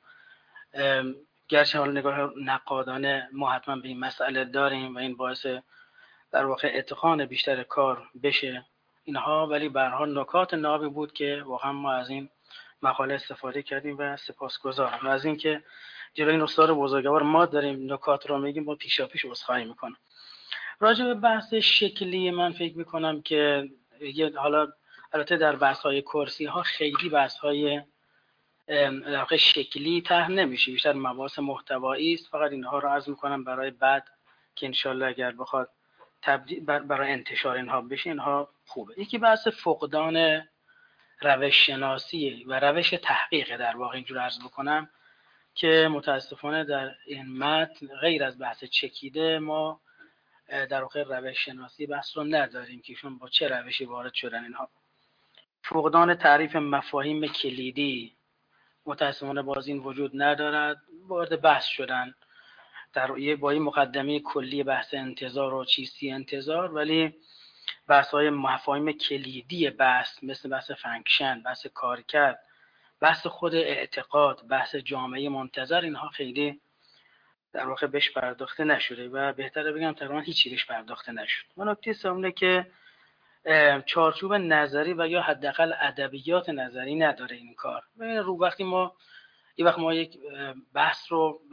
Speaker 3: گرچه حال نگاه نقادانه ما حتما به این مسئله داریم و این باعث در واقع اتقان بیشتر کار بشه اینها، ولی به هر حال نکات نابی بود که واقعا ما از این مقاله استفاده کردیم و سپاسگزارم. و از اینکه جلوی این استاد بزرگوار ما داریم نکات رو میگیم، با پیشاپیش عذرخواهی میکنم. راجع به بحث شکلی من فکر میکنم که حالا البته در بحث های کرسی ها خیلی بحث های در واقع شکلی طرح نمیشه، بیشتر مباحث محتوایی است. فقط اینها رو عرض میکنم برای بعد که انشالله اگر بخواد برای انتشار اینها بشه، اینها خوبه. یکی بحث فقدان روش شناسی و روش تحقیق، در واقع اینجور عرض بکنم که متاسفانه در این متن غیر از بحث چکیده ما در واقع روش شناسی بحث رو نداریم که ایشون با چه روشی وارد شدن. اینها فقدان تعریف مفاهیم کلیدی متاسفانه باز این وجود ندارد، وارد بحث شدن با این مقدمه کلی بحث انتظار و چیستی انتظار، ولی بحث های مفاهیم کلیدی بحث مثل بحث فانکشن، بحث کارکرد، بحث خود اعتقاد، بحث جامعه منتظر، اینها خیلی در واقع بهش پرداخته نشده و بهتره بگم تقریبا هیچی بهش پرداخته نشد. و نکته سومه که چارچوب نظری و یا حداقل ادبیات نظری نداره این کار. ببین رو وقتی ما یک بحث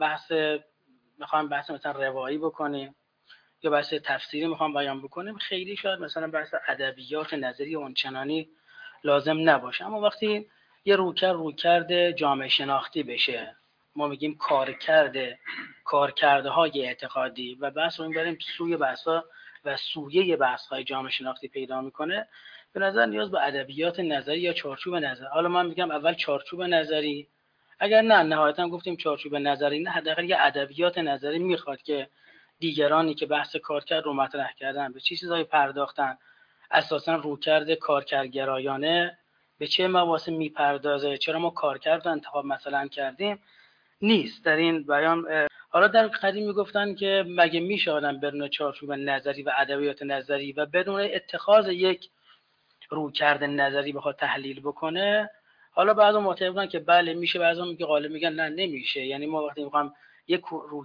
Speaker 3: میخوام بحث مثلا روایی بکنیم یا بحث تفسیری میخوام بیان بکنیم، خیلی شاید مثلا بحث ادبیات نظری اونچنانی لازم نباشه. اما وقتی یه رویکرد جامعه شناختی بشه، ما میگیم کارکرده های اعتقادی و بحث رو میبریم سوی بحثا و سویه بحث های جامعه شناختی پیدا میکنه، به نظر نیاز به ادبیات نظری یا چارچوب نظری. حالا من میگم اول چارچوب نظری، اگر نه نهایتا گفتیم چارچوب نظری نه، حداقل یه ادبیات نظری میخواد که دیگرانی که بحث کارکرد رو مطرح کردن به چه چیزایی پرداختن، اساسا رویکرد کارکردگرایانه به چه مباحث میپردازه، چرا ما کارکرد رو انتخاب مثلا کردیم، نیست در این بیان. حالا در قدیم میگفتن که مگه میشه آدم بدون چارچوب نظری و ادبیات نظری و بدون اتخاذ یک رویکرد نظری بخواد تحلیل بکنه؟ حالا بعضی معتقدن که بله میشه، بعضی میگه غالب میگن نه نمیشه. یعنی ما وقتی میخوایم یک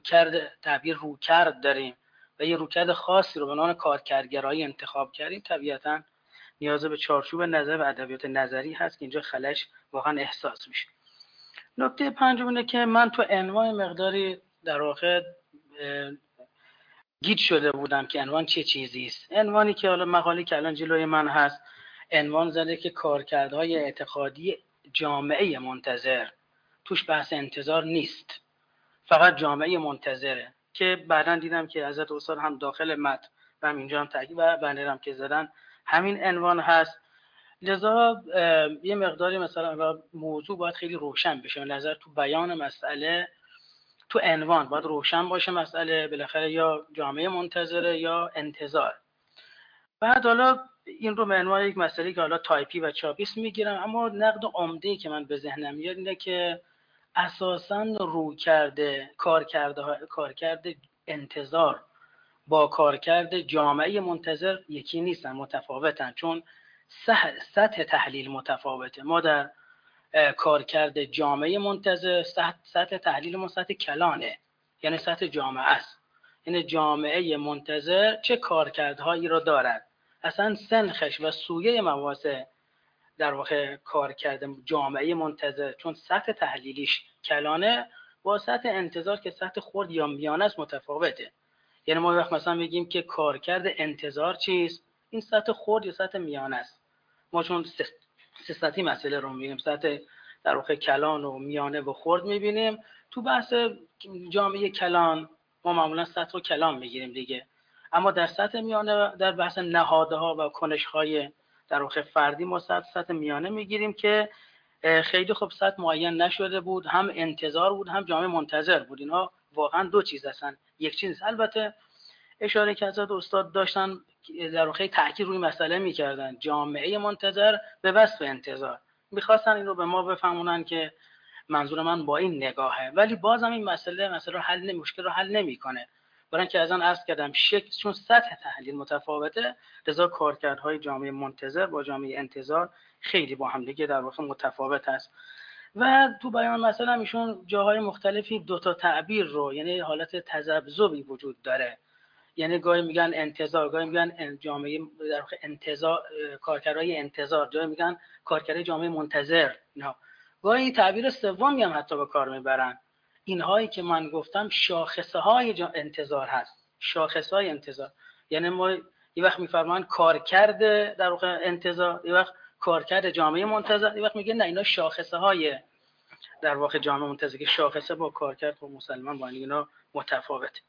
Speaker 3: رویکرد داریم و یه رویکرد خاصی رو به عنوان کارکردگرایی انتخاب کردیم، طبیعتاً نیاز به چارچوب نظر و ادبیات نظری هست که اینجا خلش واقعا احساس میشه. نکته پنجم اینه که من تو عنوان مقداری در واقع گیج شده بودم که عنوان چه چیزی است. عنوانی که حالا مقاله که الان جلوی من هست عنوان زده که کارکردهای اعتقادی جامعه منتظر، توش بحث انتظار نیست، فقط جامعه منتظره، که بعداً دیدم که حضرت استاد هم داخل متن و هم اینجا هم تاکید و بنرم که زدن همین عنوان هست. لذا یه مقداری مثلا موضوع باید خیلی روشن بشه، نظر تو بیان مسئله تو عنوان باید روشن باشه مسئله، بالاخره یا جامعه منتظره یا انتظار. بعد حالا این رو به عنوان یک مسئله که حالا تایپی و چاپیست میگیرم، اما نقد عمده‌ای که من به ذهنم میاد اینه که اساساً کارکرد انتظار با کارکرد جامعه منتظر یکی نیستن، متفاوتن، چون سطح تحلیل متفاوته. ما در کارکرد جامعه منتظر سطح تحلیل ما سطح کلانه، یعنی سطح جامعه است. این جامعه منتظر چه کارکردهایی را دارد، اصلا سنخش و سویه مباحث در واقع کارکرد جامعه منتظر چون سطح تحلیلیش کلانه با سطح انتظار که سطح خرد یا میانه است متفاوته. یعنی ما وقت مثلا میگیم که کارکرد انتظار چیست، این سطح خرد یا سطح میانه است. ما چون سطحی مسئله رو میبینیم، سطح در واقع کلان و میانه و خرد میبینیم، تو بحث جامعه کلان ما معمولا سطح رو کلان میگیریم دیگه، اما در سطح میانه در بحث نهادها و کنش‌های در واقع فردی ما سطح میانه میگیریم که خیلی خوب سطح معین نشده بود، هم انتظار بود هم جامعه منتظر بود. اینها واقعا دو چیز هستن، یک چیز. البته اشاره که حضرت استاد داشتن در واقع تاکید روی مسئله میکردن جامعه منتظر به وصف انتظار، میخواستن این رو به ما بفهمونن که منظور من با این نگاهه، ولی بازم این مسئله رو مشکل رو حل نمیکنه. برای اینکه از آن عرض کردم شکل چون سطح تحلیل متفاوته، لذا کارکردهای جامعه منتظر با جامعه انتظار خیلی با هم دیگه در واقع متفاوت است. و تو بیان مثلا ایشون جاهای مختلفی دو تا تعبیر رو، یعنی حالت تذبذبی وجود داره، یعنی گاهی میگن انتظار، گاهی میگن جامعه در واقع انتظار، کارکردهای انتظار، جاهایی میگن کارکردهای جامعه منتظر. نه، گاهی تعبیر سومی هم حتی به کار میبرن. اینهایی که من گفتم شاخصه های انتظار هست، شاخصه های انتظار. یعنی ما یه وقت میفرمان کارکرد در واقع انتظار، یه وقت کارکرد جامعه منتظر، یه وقت میگه نه اینا شاخصه های در واقع جامعه منتظر، که شاخصه با کارکرد و مسلمان با اینا متفاوته.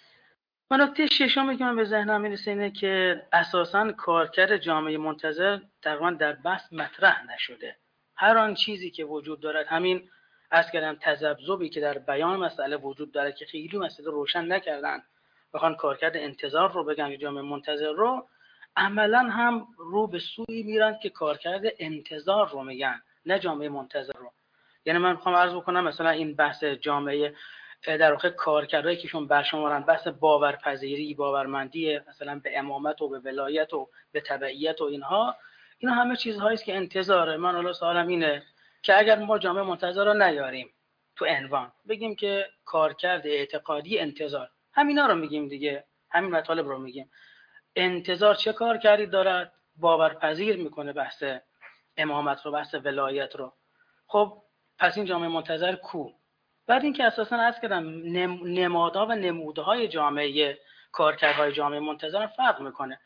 Speaker 3: و نکته ششمی که من به ذهنم میرسه اینه که اساساً کارکرد جامعه منتظر تقریباً در بحث مطرح نشده. هر آن چیزی که وجود دارد، همین عرض کردم تذبذبی که در بیان مسئله وجود داره که خیلی مسئله روشن نکردن، بخوان کارکرد انتظار رو بگن جامعه منتظر رو، عملاً هم رو به سوی میرن که کارکرد انتظار رو میگن، نه جامعه منتظر رو. یعنی من میخوام عرض بکنم مثلا این بحث جامعه در واقع کارکردهایی که شون برشمارن، بحث باورپذیری، باورمندی مثلا به امامت و به ولایت و به تبعیت و اینا همه چیزهایی است که انتظاره. من حالا سوالم اینه که اگر ما جامعه منتظر رو نیاریم تو عنوان، بگیم که کارکرد اعتقادی انتظار، همینا رو میگیم دیگه، همین مطالب رو میگیم. انتظار چه کارکردی دارد؟ باورپذیر میکنه بحث امامت رو، بحث ولایت رو. خب پس این جامعه منتظر کو؟ بعد اینکه اساساً عرض کردم نمادها و نمودهای جامعه، کارکردهای جامعه منتظر فرق میکنه.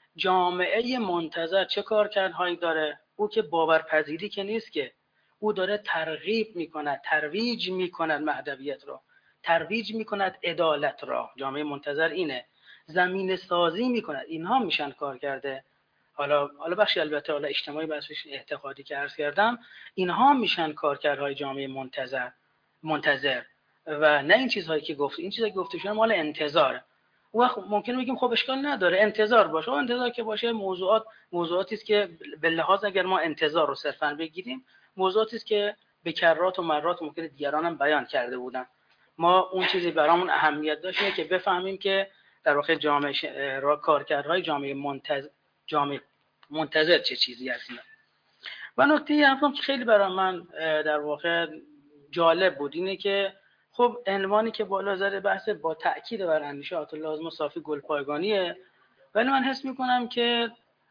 Speaker 3: جامعه منتظر چه کارکردهایی داره؟ او که باورپذیری که نیست، که او داره ترغیب میکند، ترویج میکند مهدویت را، ترویج میکند عدالت را. جامعه منتظر اینه، زمین سازی میکند. اینها میشن کارکرده. حالا بخشی البته حالا اجتماعی، بخشش اعتقادی که عرض کردم، اینها میشن کارکردهای جامعه منتظر و نه این چیزهایی که گفت. این چیزایی که گفته شده مال انتظاره. وقت ممکنه بگیم خب اشکال نداره انتظار باشه، انتظار که باشه موضوعاتی است که به لحاظ اگر ما انتظار رو صرفا بگیریم، موضوعاتی است که به کرات و مرات ممکنه دیگران هم بیان کرده بودن. ما اون چیزی برامون اهمیت داشت اینه که بفهمیم که در واقع جامعه کارکردهای جامعه منتظر چه چیزی هستن. و نکته هم که خیلی برای من در واقع جالب بود اینه که خب عنوانی که بالا زده بحث با تأکید بر اندیشه آیت الله حازم صافی گلپایگانیه، ولی من حس میکنم که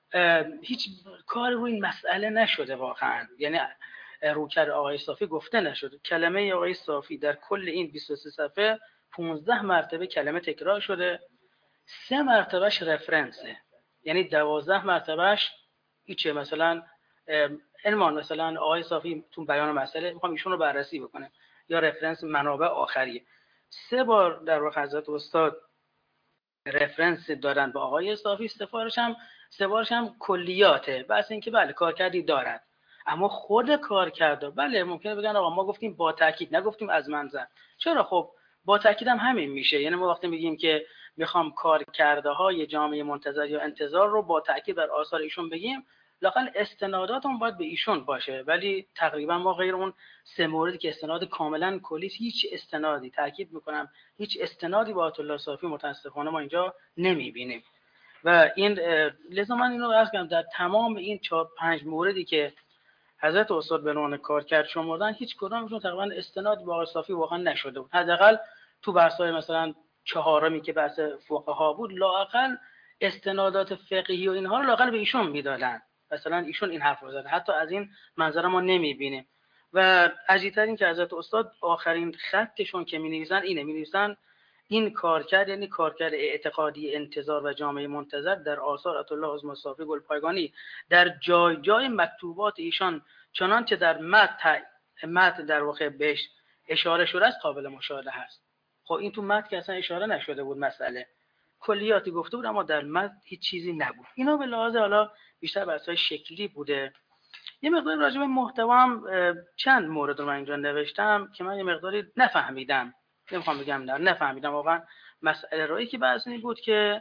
Speaker 3: هیچ کار روی این مسئله نشده واقعا. یعنی روکر آقای صافی گفته نشده. کلمه آقای صافی در کل این 23 صفحه 15 مرتبه کلمه تکرار شده، 3 مرتبهش رفرنسه، یعنی 12 مرتبهش هیچه. مثلا عنوان مثلا آقای صافی تو بیان مسئله میخوام ایشون رو بررسی بکنه، یا رفرنس منابع آخریه. 3 بار در واقع حضرت استاد رفرنس دادن به آقای صافی. 3 بارش هم کلیاته، بس اینکه بله کارکردی دارد، اما خود کارکرد بله ممکنه بگن آقا ما گفتیم با تاکید، نگفتیم از منظر. چرا؟ خب با تاکید هم همین میشه. یعنی ما وقتی میگیم که میخوام کارکردهای جامعه منتظر یا انتظار رو با تاکید بر آثار ایشون بگیم، لااقل استناداتون باید به ایشون باشه، ولی تقریبا ما غیر اون 3 موردی که استناد کاملا کلی، هیچ استنادی، تاکید میکنم هیچ استنادی با آیت الله صافی متاسفانه ما اینجا نمیبینیم. و این لذا من اینو عرض کردم در تمام این 4-5 موردی که حضرت استاد به عنوان کارکرد شمردن، هیچ کدامشون تقریبا استناد با آقای صافی واقعا نشده بود. حداقل تو بحث‌های مثلا 4می که بحث فقها بود، لااقل استنادات فقهی و اینها رو لااقل به ایشون میدادن. مثلا ایشون این حرف رو زدن، حتی از این منظر ما نمیبینیم. و عجیب‌تر این که حضرت استاد آخرین خطشون که می‌نویسن اینه، می‌نویسن این کارکرد، یعنی کارکرد اعتقادی انتظار و جامعه منتظر در آثار آیت الله حازم صافی گلپایگانی در جای جای مکتوبات ایشان چنانچه در متن در واقع بهش اشاره شده است قابل مشاهده هست. خب این تو متن که اصلا اشاره نشده بود، مسئله کلیاتی گفته بود اما در متن هیچ چیزی نبود. اینا به لحاظ حالا بیشتر بحث‌های شکلی بوده. یه مقدار راجع به محتوا هم چند مورد رو من اینجا نوشتم که من یه مقداری نفهمیدم. نمیخوام بگم نفهمیدم واقعا. مسئله رایی که بحث این بود که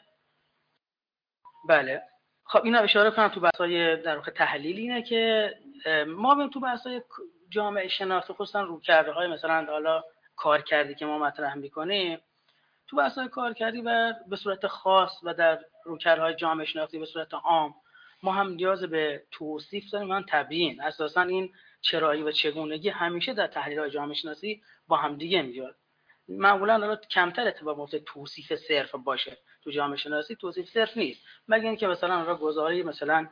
Speaker 3: بله خب اینا اشاره کنم تو بحث‌های در واقع تحلیلی اینه که ما به تو بحث‌های جامعه شناختی خصوصا روکرده‌های مثلا حالا کار کردی که ما مطرح می‌کنیم، تو بحث‌های کارکردی و به صورت خاص و در رویکردهای جامعه شناختی به صورت عام ما هم نیاز به توصیف داریم و تبیین. اساساً این چرایی و چگونگی همیشه در تحلیل‌های جامعه شناسی با هم دیگه میاد. معمولاً الان کمتر اتفاق میفته توصیف صرف باشه. تو جامعه شناسی توصیف صرف نیست، مگر اینکه مثلا را گزاری مثلا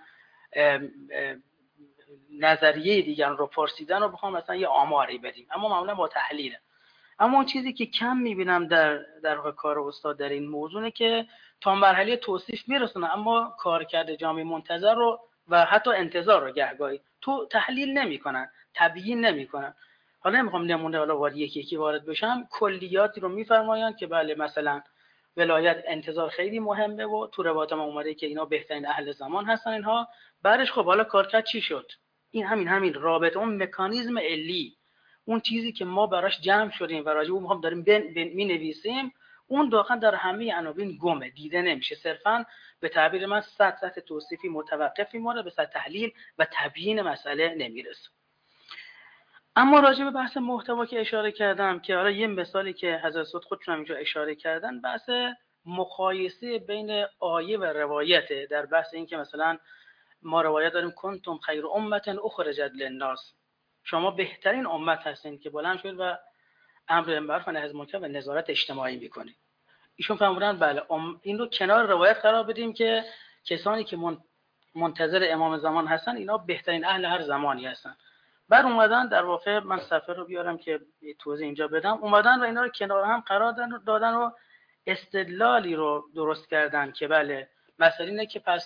Speaker 3: نظریه دیگران رو پرسیدن و بخوام مثلا یه آماری بدیم، اما معمولا با تحلیل. اما اون چیزی که کم میبینم در کار استاد در این موضوعه که تا مرحله توصیف میرسونه، اما کارکرد جامعه منتظر رو و حتی انتظار رو گهگاهی تو تحلیل نمیکنن، تبیین نمیکنن. حالا نمیخوام نمونه وارد یکی وارد بشم، کلیاتی رو میفرمایند که بله مثلا ولایت انتظار خیلی مهمه و تو روایات ما اومده که اینا بهترین اهل زمان هستن اینها. بعدش خب حالا کارکرد چی شد؟ این همین رابطه، اون مکانیزم علی، اون چیزی که ما براش جمع شدیم و راجع به اون داریم می‌نویسیم، اون داخل در همه عناوین گمه، دیده نمیشه. صرفاً به تعبیر من سطح توصیفی متوقفی ماره، به سطح تحلیل و تبیین مسئله نمیرسه. اما راجع به بحث محتوا که اشاره کردم، که حالا یه مثالی که حضرت صد خودشون اینجا اشاره کردن، بحث مقایسه بین آیه و روایت در بحث این که مثلا ما روایت داریم کنتم خیر امة اخرجت للناس، شما بهترین امت هستین که بلند شد و امر بالمعروف و نهی از منکر و نظارت اجتماعی میکنید. ایشون فرمودن بله این رو کنار روایت قرار بدیم که کسانی که منتظر امام زمان هستن اینا بهترین اهل هر زمانی هستن. بعد اومدن در واقع من صفحه رو بیارم که توضیح اینجا بدم، اومدن و اینا رو کنار هم قرار دادن و استدلالی رو درست کردن که بله مثلا اینه که پس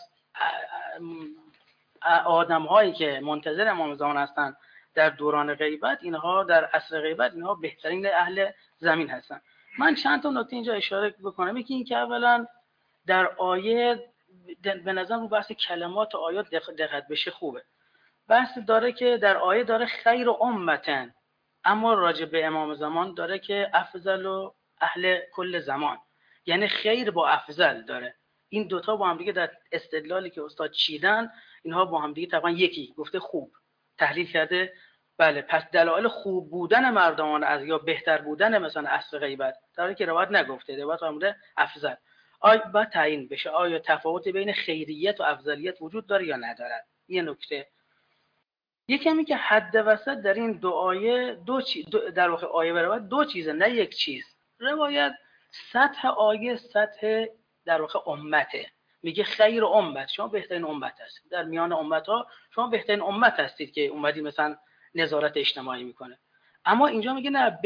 Speaker 3: آدم‌هایی که منتظر امام زمان هستن در دوران غیبت، اینها در عصر غیبت اینها بهترین اهل زمین هستن. من چند تا نکته اینجا اشاره بکنم. یکی این که اولا در آیه به نظر رو بحث کلمات آیات دقت بشه خوبه. بحث داره که در آیه داره خیر امتن، اما راجع به امام زمان داره که افضل و اهل کل زمان، یعنی خیر با افضل داره. این دوتا با هم دیگه در استدلالی که استاد چیدن اینها با هم دیگه تقریبا یکی، گفته خوب تحلیل کرده بله پس دلایل خوب بودن مردمان از یا بهتر بودن مثلا عصر غیبت، در حالی که روایت نگفته، روایت فرموده افضل. آیا باید تعیین بشه آیا تفاوت بین خیریت و افضلیت وجود داره یا نداره. یه نکته. یکی که حد وسط در این دو آیه در واقع آیه و روایت دو چیزه نه یک چیز. روایت سطح آیه سطح در واقع امته، میگه خیر امت، شما بهترین امت هستید در میان امت ها، شما بهترین امت هستید که اومدید مثلا نظارت اجتماعی میکنه. اما اینجا میگه نه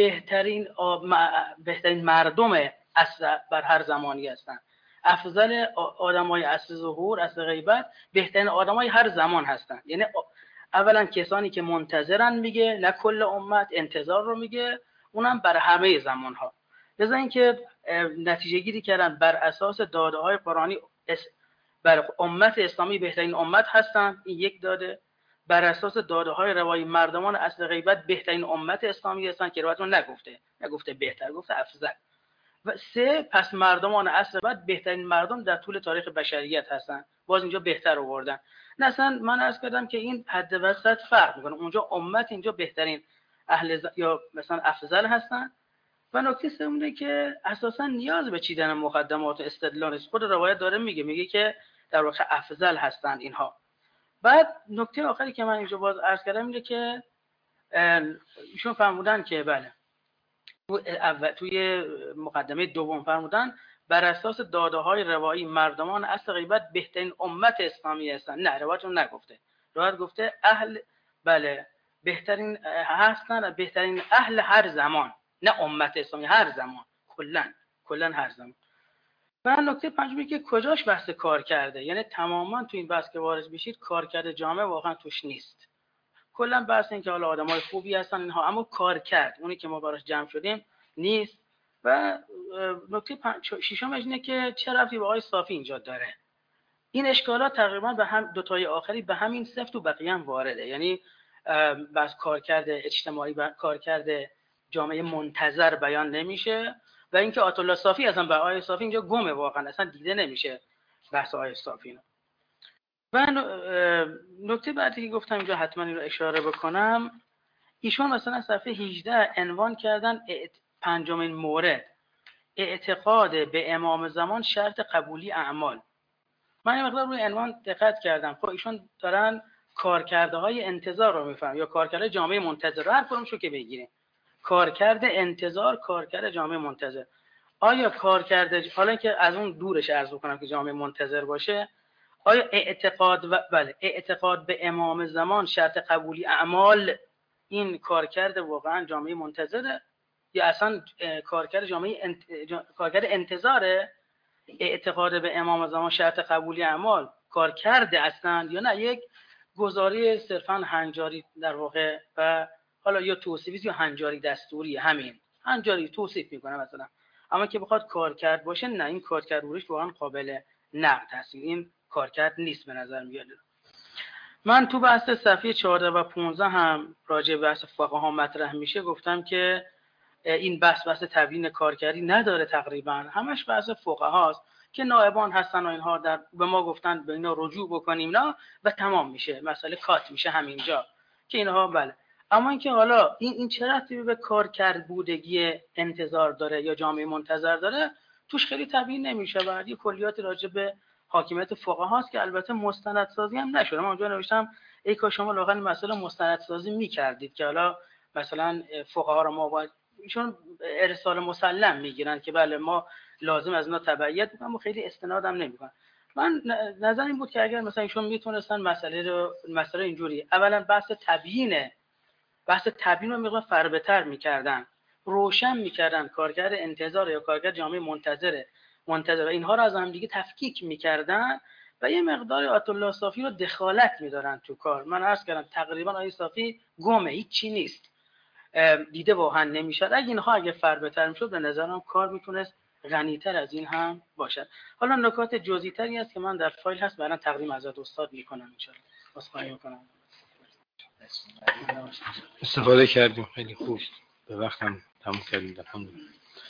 Speaker 3: بهترین مردم اصل بر هر زمانی هستن، افضل آدمای عصر ظهور عصر غیبت بهترین آدمای هر زمان هستن. یعنی اولا کسانی که منتظرن، میگه نه کل امت، انتظار رو میگه اونم بر همه زمان ها. لذا اینکه نتیجه گیری کردن بر اساس داده های قرآنی بر امت اسلامی بهترین امت هستن، این یک داده. بر اساس داده های روایی مردمان عصر غیبت بهترین امت اسلامی هستن که روایت نگفته بهتر، گفته افضل. و سه، پس مردمان عصر بعد بهترین مردم در طول تاریخ بشریت هستن، باز اینجا بهتر آوردن. مثلا من عرض کردم که این حد وسط فرق میکنه، اونجا امت اینجا بهترین یا مثلا افضل هستن. و نکته سومه که اساسا نیاز به چیدن مقدمات و استدلال نیست، خود روایت داره میگه که در واقع افضل هستن اینها. بعد نکته آخری که من اینجا باز عرض کردم اینه که ایشون فرمودن که بله توی مقدمه دوم فرمودن بر اساس داده های روایی مردمان عصر غیبت بهترین امت اسلامی هستن. نه، روایتون نگفته، روایت گفته اهل بله بهترین هستن، بهترین اهل هر زمان، نه امت اسلامی، هر زمان، کلا هر زمان. و نکته پنجمی که کجاش بحث کار کرده، یعنی تماما تو این بحث که وارد بشید کارکرد جامعه واقعا توش نیست. کلا بحث این که حالا آدمای خوبی هستن اینها، اما کار کرد اونی که ما براش جمع شدیم نیست. و نکته ششم اینه که چه ربطی به آقای صافی اینجا داره. این اشکالات تقریبا به هم دوتای آخری به همین سفت و بقیه هم وارده، یعنی بس کارکرد اجتماعی و کارکرد جامعه منتظر بیان نمیشه و اینکه آیت الله صافی اصلا به آقای صافی اینجا گمه، واقعا اصلا دیده نمیشه بحث آقای صافی. و نکته بعدی که گفتم اینجا حتما این رو اشاره بکنم، ایشون مثلا صفحه 18 عنوان کردن پنجمین مورد اعتقاد به امام زمان شرط قبولی اعمال. من این مقدار روی عنوان دقت کردم. خب ایشون دارن کارکرده های انتظار رو میفهم یا کارکرد جامعه منتظر، هر کدومشو که بگیریم، کارکرد انتظار، کارکرد جامعه منتظر. آیا کارکرد، حالا که از اون دورش عرض کنم که جامعه منتظر باشه، آیا اعتقاد به امام زمان شرط قبولی اعمال این کارکرد واقعا جامعه منتظره یا اصلا کارکرد کارکرد انتظاره؟ اعتقاد به امام زمان شرط قبولی اعمال کارکرد اصلا یا نه یک گزاره صرفا هنجاری در واقع و حالا یا توصیفی یا هنجاری دستوری، همین هنجاری توصیف میکنه مثلا، اما که بخواد کارکرد باشه نه، این کارکرد روش واقعا قابل نقد هست، این کارکرد نیست به نظر میاد. من تو بحث صفحه 14 و 15 هم راجع به بحث فقها مطرح میشه گفتم که این بحث تبیین کارکردی نداره، تقریبا همش بحث فقهاست که نائبان هستن و اینها در به ما گفتن به اینا رجوع بکنیم نه و تمام میشه، مسئله کات میشه همینجا که اینها بله. اما اینکه حالا این چه ربطی به کارکرد بودگی انتظار داره یا جامعه منتظر داره، توش خیلی تبیین نمیشه و یه کلیات راجع به حاکمیت فقهاست که البته مستندسازی هم نشده. من اونجا نوشتم ای کاش شما واقعا مسئله مستندسازی میکردید که حالا مثلا فقها رو ما باید ایشون ارسال مسلم میگیرن که بله ما لازم از اینا تبعیت بکنم و خیلی استنادم نمیکنن. من نظر این بود که اگر مثلا ایشون میتونستن مسئله اینجوری اولا بحث تبیین رو مقدار فربه‌تر میکردن، روشن میکردن کارکرد انتظار یا کارکرد جامعه منتظر اینها رو از هم دیگه تفکیک میکردن و یه مقدار آیت الله صافی رو دخالت میدارن تو کار. من عرض کردم تقریبا آیت صافی گمه، هیچی نیست، دیده واقعا نمیشد. اگه فربه‌تر میشد به نظرم کار میتونست غنی‌تر از این هم باشد. حالا نکات جزئی‌تری هست که من در فایل هست بعدا تقدیم حضرت استاد میکنم ان شاء الله. واسه میکنم.
Speaker 1: استفاده کردیم خیلی خوب، به وقتم تموم کردیم الحمدلله.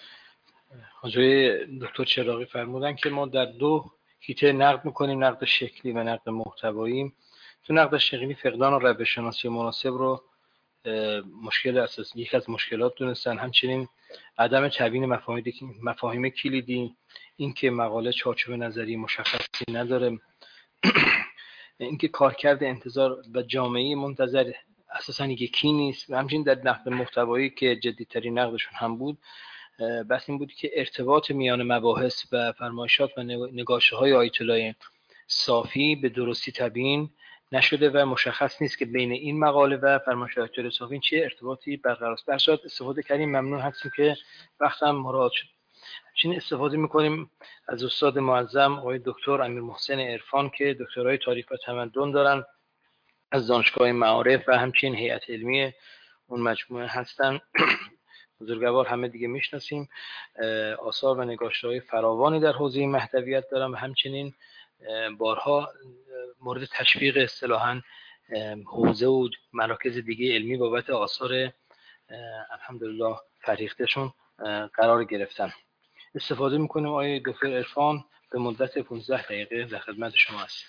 Speaker 1: حاجی دکتر چراغی فرمودن که ما در دو حیطه نقد میکنیم، نقد شکلی و نقد محتوایی. تو نقد شکلی فقدان و روش شناسی مناسب رو مشکل اساسی، یک از مشکلات دونستن. همچنین عدم تبیین مفاهیم کلیدی، اینکه مقاله چارچوب نظری مشخصی نداره، اینکه کارکرد انتظار و جامعه منتظر اساساً یکی نیست. و همچنین در نقد محتوایی که جدی‌ترین نقدشون هم بود، بس این بود که ارتباط میان مباحث و فرمایشات و نگاشه‌های آیت الله صافی به درستی تبیین نشده و مشخص نیست که بین این مقاله و فرمایشات آیت الله صافی چه ارتباطی برقرار است. برشاد استفاده کردیم، ممنون هستیم که وقتم مراعات شد. چین استفاده می‌کنیم از استاد معظم آقای دکتر امیر محسن عرفان که دکترای تاریخ و تمدن دارن از دانشگاه معارف و همچنین هیئت علمی اون مجموعه هستن. بزرگوار همه دیگه میشناسیم. آثار و نگاشته‌های فراوانی در حوزه مهدویت دارن و همچنین بارها مورد تشویق اصطلاحاً حوزه و مراکز دیگه علمی بابت آثار الحمدلله فریختشون قرار گرفتن. استفاده میکنیم آقای دکتر عرفان به مدت 15 دقیقه در خدمت شما هست.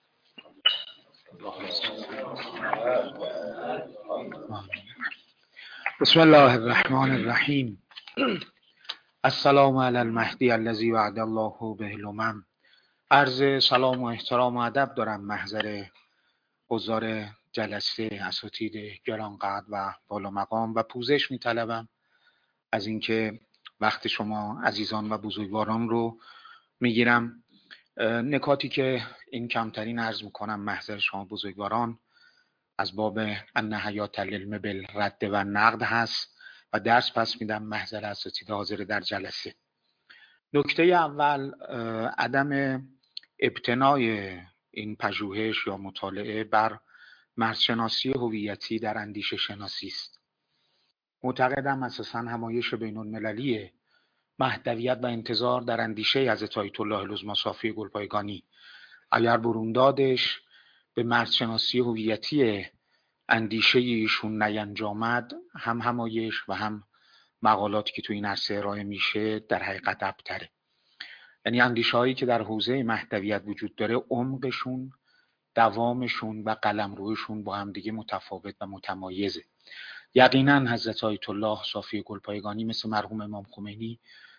Speaker 4: بسم الله الرحمن الرحیم. السلام علی المهدی الذی وعد الله به الامم. عرض سلام و احترام و ادب دارم محضر حضار جلسه اساتید گرانقدر و بالا مقام و پوزش می‌طلبم از اینکه وقت شما عزیزان و بزرگواران رو میگیرم. نکاتی که این کمترین عرض میکنم محضر شما بزرگواران از باب ان حیات العلم بالرد و نقد هست و درس پس میدم محضر اساتید حاضر در جلسه. نکته اول عدم ابتنای این پژوهش یا مطالعه بر مرزشناسی هویتی در اندیشه شناسی است. معتقدم اساساً همایش بین المللی مهدویت و انتظار در اندیشه حضرت آیت الله العظمی صافی گلپایگانی اگر بروندادش به مرزشناسی هویتی اندیشه ایشون نینجامد، هم همایش و هم مقالاتی که تو این عرصه ارائه میشه در حقیقت ابتره. یعنی اندیشه هایی که در حوزه مهدویت وجود داره عمقشون، دوامشون و قلمروشون با هم دیگه متفاوت و متمایزه. یقینا حضرت آیت الله صافی گلپایگانی مثل مرحوم امام خمینی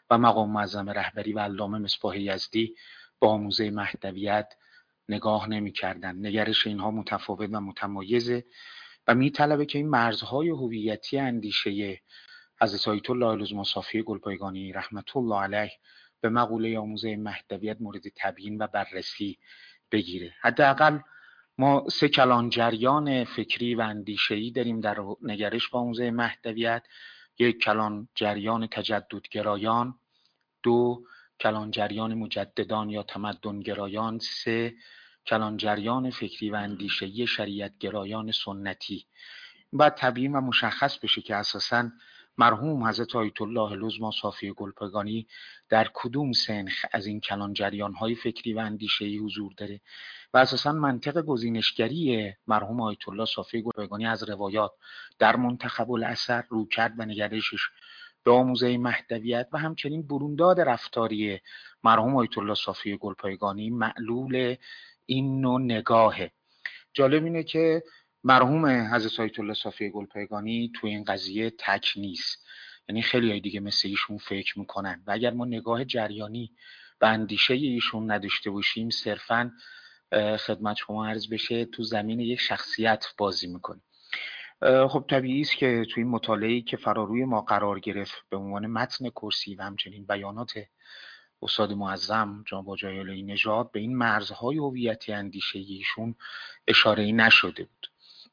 Speaker 4: و مقام معظم رهبری و علامه مصباح یزدی با آموزه مهدویت نگاه نمی‌کردند. نگرش اینها متفاوت و متمایزه و میطلبه که این مرزهای هویتی اندیشه حضرت آیت الله العظمی صافی گلپایگانی رحمت الله علیه به مقوله آموزه مهدویت مورد تبیین و بررسی بگیره. حداقل ما 3 کلان جریان فکری و اندیشه‌ای داریم در نگرش به آموزه مهدویت. 1 کلان جریان تجددگرایان، 2 کلان جریان مجددان یا تمدنگرایان، 3 کلان جریان فکری و اندیشه‌ای شریعتگرایان سنتی. باید تبیین و مشخص بشه که اساساً مرحوم حضرت آیت الله العظمی صافی گلپایگانی در کدوم سنخ از این کلان جریان‌های فکری و اندیشه‌ای حضور داره و اساساً منطق گزینشگری مرحوم آیت الله صافی گلپایگانی از روایات در منتخب الاثر، رویکرد و نگرشش به آموزه مهدویت و همچنین برونداد رفتاری مرحوم آیت الله صافی گلپایگانی معلول این نوع نگاهه. جالب اینه که مرحوم حضرت آیت الله صافی گلپایگانی تو این قضیه تک نیست، یعنی خیلی های دیگه مثل ایشون فکر میکنن و اگر ما نگاه جریانی و اندیشه ایشون نداشته باشیم صرفاً خدمت شما عرض بشه تو زمین یک شخصیت بازی میکنیم. خب طبیعی است که توی این مطالعه‌ای که فراروی ما قرار گرفت به عنوان متن کرسی و همچنین بیانات استاد معظم جناب حاجی آیه‌اللهی نژاد به این مرزهای هویتی اندیشه ایشون اشاره‌ای نشده بود.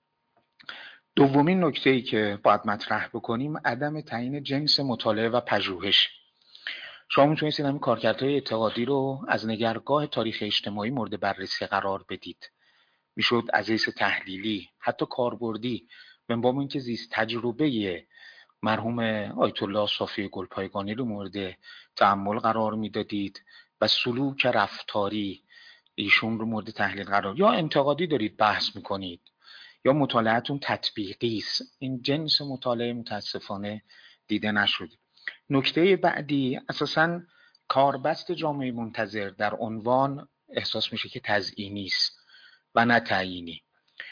Speaker 4: دومین نکته‌ای که باید مطرح بکنیم عدم تعیین جنس مطالعه و پژوهش. شما میتونید همین کارکردهای اعتقادی رو از نگرگاه تاریخ اجتماعی مورد بررسی قرار بدید. میشد از حیث تحلیلی حتی کاربردی من با اینکه زیست تجربه مرحوم آیت الله صافی گلپایگانی رو مورد تأمل قرار میدادید و سلوک رفتاری ایشون رو مورد تحلیل قرار یا انتقادی دارید بحث میکنید یا مطالعهتون تطبیقی است. این جنس مطالعه متاسفانه دیده نشده. نکته بعدی اساساً کاربست جامعه منتظر در عنوان احساس میشه که تزیینی است و نه تعیینی.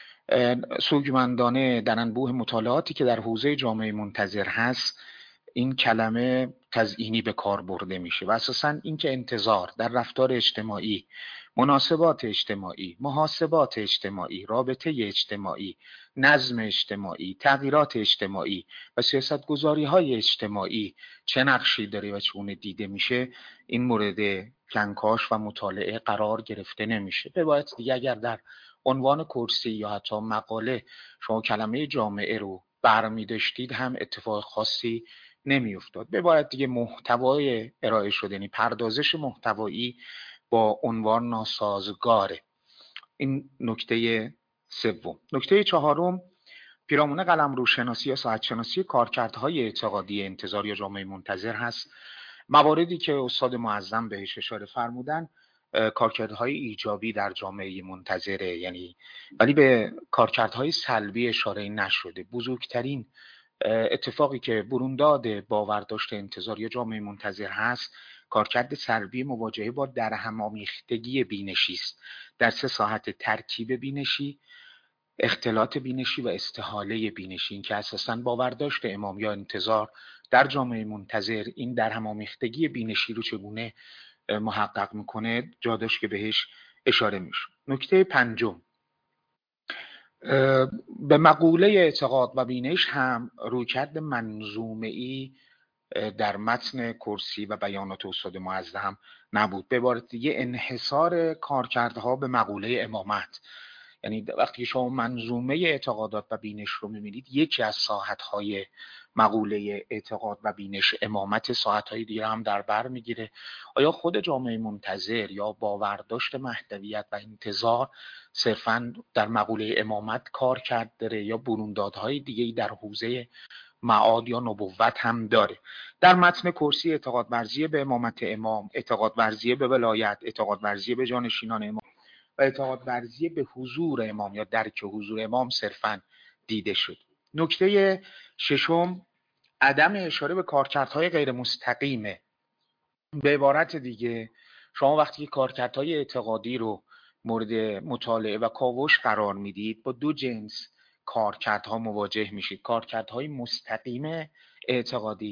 Speaker 4: سوگمندانه در انبوه مطالعاتی که در حوزه جامعه منتظر هست این کلمه تزیینی به کار برده میشه و اساساً این که انتظار در رفتار اجتماعی، مناسبات اجتماعی، محاسبات اجتماعی، رابطه اجتماعی، نظم اجتماعی، تغییرات اجتماعی و سیاستگذاری‌های اجتماعی چه نقشی داره و چگونه دیده میشه این مورد کنکاش و مطالعه قرار گرفته نمیشه. به باید دیگه اگر در عنوان کرسی یا حتی مقاله شما کلمه جامعه رو برمی داشتید هم اتفاق خاصی نمی افتاد. به باید دیگه محتوای ارائه شده یعنی پردازش محتوایی با عنوان ناسازگاره. این نکته سوم. نکته چهارم پیرامون قلمروشناسی یا ساعتشناسی کارکردهای اعتقادی انتظار یا جامعه منتظر هست. مواردی که استاد معظم بهش اشاره فرمودن کارکردهای ایجابی در جامعه منتظره، یعنی ولی به کارکردهای سلبی اشاره نشده. بزرگترین اتفاقی که برونداد باورداشت انتظار یا جامعه منتظر هست کارکرد سلبی مواجهه با درهم‌آمیختگی بینشی است در 3 ساحت: ترکیب بینشی، اختلاط بینشی و استحاله بینشی. این که اساساً باورداشت امام یا انتظار در جامعه منتظر این درهم‌آمیختگی بینشی رو چگونه محقق میکنه جا داشت که بهش اشاره میشه. نکته پنجم به مقوله اعتقاد و بینش هم رویکرد منظومه‌ای در متن کرسی و بیانات استاد معظم نبود. به عبارت دیگه انحصار کارکردها به مقوله امامت، یعنی وقتی شما منظومه اعتقادات و بینش رو می‌بینید یکی از ساحت‌های مقوله اعتقاد و بینش امامت، ساحت‌های دیگه هم در بر میگیره. آیا خود جامعه منتظر یا باورداشت مهدویت و انتظار صرفاً در مقوله امامت کار کرد داره یا بروندادهای دیگه‌ای در حوزه معاد یا نبوت هم داره؟ در متن کرسی اعتقاد ورزی به امامت امام، اعتقاد ورزی به ولایت، اعتقاد ورزی به جانشینان امام و اعتقاد ورزی به حضور امام یا درک حضور امام صرفاً دیده شد. نکته ششم عدم اشاره به کارکردهای غیر مستقیمه. به عبارت دیگه شما وقتی کارکردهای اعتقادی رو مورد مطالعه و کاوش قرار میدید با 2 جنس کارکردها مواجه میشید: کارکردهای مستقیم اعتقادی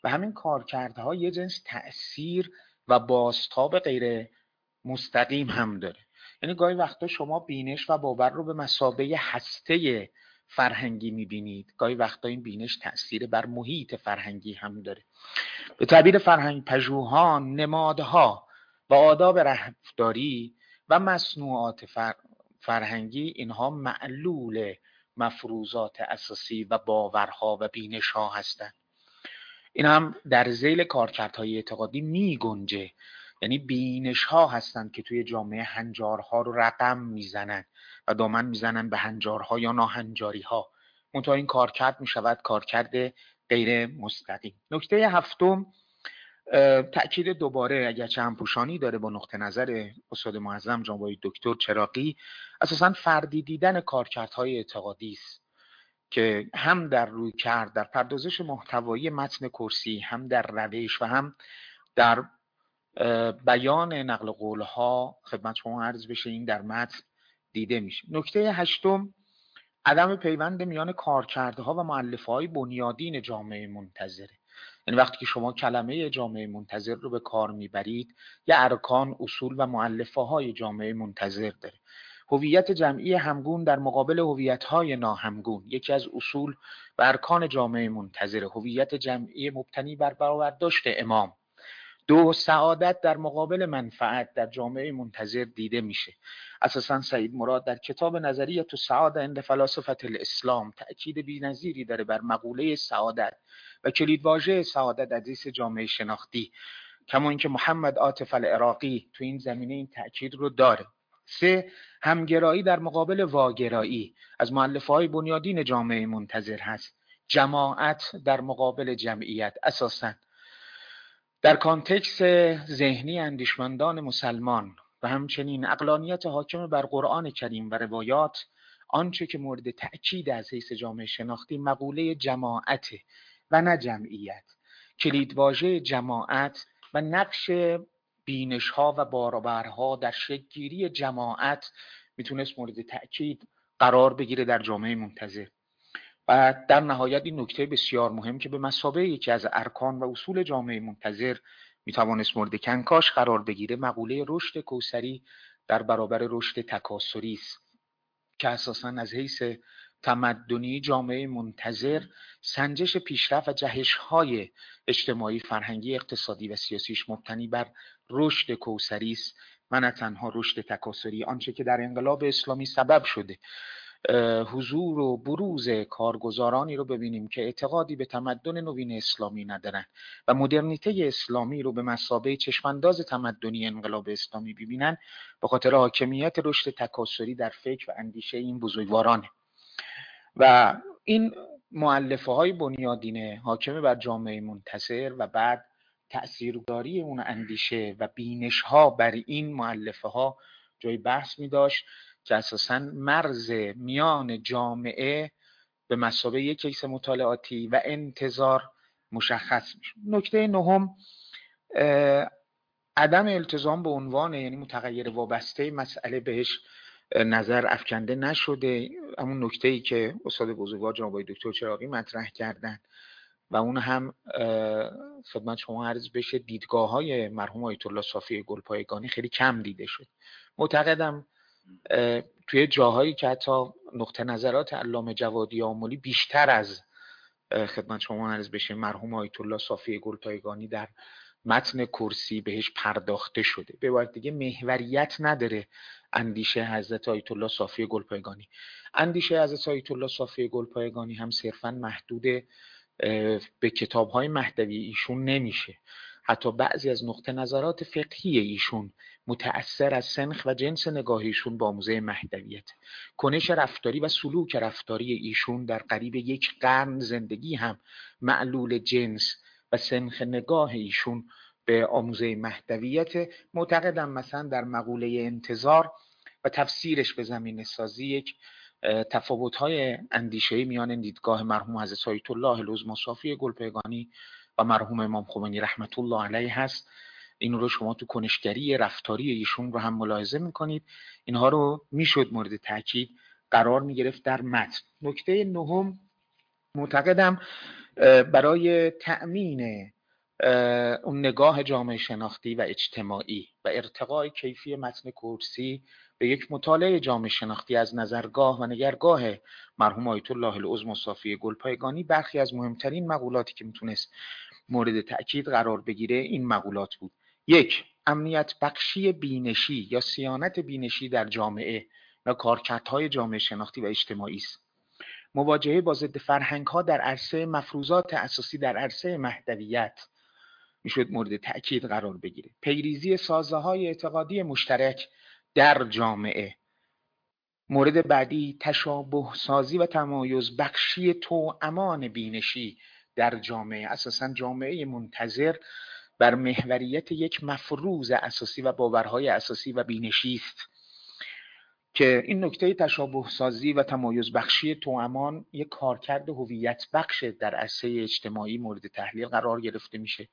Speaker 4: و همین کارکردها یه جنس تأثیر و بازتاب غیر مستقیم هم داره. یعنی گاهی وقتا شما بینش و باور رو به مثابه هسته فرهنگی میبینید، گاهی وقتا این بینش تأثیر بر محیط فرهنگی هم داره. به تعبیر فرهنگ پژوهان، نمادها و آداب رفتاری و مصنوعات فرهنگی اینها معلول مفروضات اساسی و باورها و بینش‌ها هستند. این هم در ذیل کارکردهای اعتقادی می گنجه، یعنی بینش‌ها هستند که توی جامعه هنجارها رو رقم میزنن و دامن میزنن به هنجارها یا ناهنجاری‌ها. منتها این کارکرد میشود کارکرد غیر مستقیم. نکته هفتم، تأکید دوباره اگرچه همپوشانی داره با نقطه نظر استاد معظم جناب دکتر چراغی، اساساً فردی دیدن کارکردهای اعتقادی است که هم در رویکرد، در پردازش محتوایی متن کرسی، هم در روش و هم در بیان نقل قولها خدمت شما عرض بشه این در متن دیده میشه. نکته هشتم، عدم پیوند میان کارکردها و مؤلفه‌های بنیادین جامعه منتظره. یعنی وقتی که شما کلمه جامعه منتظر رو به کار میبرید، یه ارکان، اصول و مؤلفه‌های جامعه منتظر داره. هویت جمعی همگون در مقابل هویت‌های ناهمگون یکی از اصول و ارکان جامعه منتظره. هویت جمعی مبتنی بر برآورداشت امام. دو، سعادت در مقابل منفعت در جامعه منتظر دیده میشه. اساساً سعید مراد در کتاب نظریه السعاده عند فلاسفه الاسلام تأکید بی‌نظیری داره بر مقوله سعادت و کلیدواژه سعادت حدیث جامعه شناختی، کما اینکه محمد عاطف العراقی تو این زمینه این تأکید رو داره. سه، همگرایی در مقابل واگرایی از مؤلفه‌های بنیادین جامعه منتظر هست. جماعت در مقابل جمعیت. اساساً در کانتکست ذهنی اندیشمندان مسلمان و همچنین عقلانیت حاکم بر قرآن کریم و روایات، آنچه که مورد تأکید از حیث جامعه شناختی مقوله جماعت و نه جمعیت. کلیدواژه جماعت و نقش بینش‌ها و باورها در شکل‌گیری جماعت میتونست مورد تأکید قرار بگیره در جامعه منتظر. و در نهایت این نکته بسیار مهم که به مثابه یکی از ارکان و اصول جامعه منتظر میتوانست مورد کنکاش قرار بگیره، مقوله رشد کوثری در برابر رشد تکاثری است که اساساً از حیث تمدنی جامعه منتظر سنجش پیشرفت و جهش‌های اجتماعی، فرهنگی، اقتصادی و سیاسیش مبتنی بر رشد کوثری است و نه تنها رشد تکاثری، آنچه که در انقلاب اسلامی سبب شده حضور و بروز کارگزارانی رو ببینیم که اعتقادی به تمدن نوین اسلامی ندارن و مدرنیته اسلامی رو به مثابه چشمانداز تمدنی انقلاب اسلامی ببینن، به خاطر حاکمیت رشد تکاثری در فکر و اندیشه این بزرگوارانه. و این مؤلفه‌های بنیادین حاکم بر جامعه منتظر و بعد تأثیرگذاری اون اندیشه و بینش‌ها بر این مؤلفه‌ها جای بحث می‌داشت که اساساً مرز میان جامعه به مثابه یک کیس مطالعاتی و انتظار مشخص میشه. نکته نهم، عدم التزام به عنوان یعنی متغیر وابسته مسئله بهش نظر افکنده نشده. همون نکته‌ای که استاد بزرگوار جناب دکتر چراغی مطرح کردن و اون هم خدمت شما عرض بشه، دیدگاه‌های مرحوم آیت الله صافی گلپایگانی خیلی کم دیده شد. معتقدم توی جاهایی که حتی نقطه نظرات علامه جوادی آملی بیشتر از خدمت شما عرض بشه مرحوم آیت الله صافی گلپایگانی در متن کرسی بهش پرداخته شده. به عبارت دیگه محوریت نداره اندیشه حضرت آیت الله صافی گلپایگانی. اندیشه حضرت آیت الله صافی گلپایگانی هم صرفاً محدود به کتاب‌های مهدوی ایشون نمیشه. حتی بعضی از نقطه نظرات فقهی ایشون متأثر از سنخ و جنس نگاه ایشون با آموزه مهدویت. کنش رفتاری و سلوک رفتاری ایشون در قریب یک قرن زندگی هم معلول جنس و سنخ نگاه ایشون به آموزه مهدویت. معتقدم مثلا در مقوله انتظار و تفسیرش به زمینه سازی یک تفاوت‌های اندیشه‌ای میان دیدگاه مرحوم حضرت آیت الله العظمی صافی گلپایگانی و مرحوم امام خمینی رحمت الله علیه هست. این رو شما تو کنشگری رفتاری ایشون رو هم ملاحظه میکنید. اینها رو میشد مورد تاکید قرار میگرفت در متن. نکته نهم، معتقدم برای تأمین اون نگاه جامعه شناختی و اجتماعی و ارتقای کیفی متن کرسی به یک مطالعه جامعه شناختی از نظرگاه و نگرگاه مرحوم آیت الله العظمی صافی گلپایگانی، برخی از مهمترین مقولاتی که میتونست مورد تأکید قرار بگیره این مقولات بود: یک، امنیت بخشی بینشی یا صیانت بینشی در جامعه و کارکردهای جامعه شناختی و اجتماعی است. مواجهه با ضد فرهنگ‌ها در عرصه مفروضات اساسی در عرصه مهدویت میشد مورد تأکید قرار بگیره. پیریزی سازه‌های اعتقادی مشترک در جامعه. مورد بعدی، تشابه سازی و تمایز بخشی توامان بینشی در جامعه. اساساً جامعه منتظر بر محوریت یک مفروض اساسی و باورهای اساسی و بینشی است که این نکته تشابه سازی و تمایز بخشی توامان یک کارکرد هویت بخش در عرصه اجتماعی مورد تحلیل قرار گرفته میشه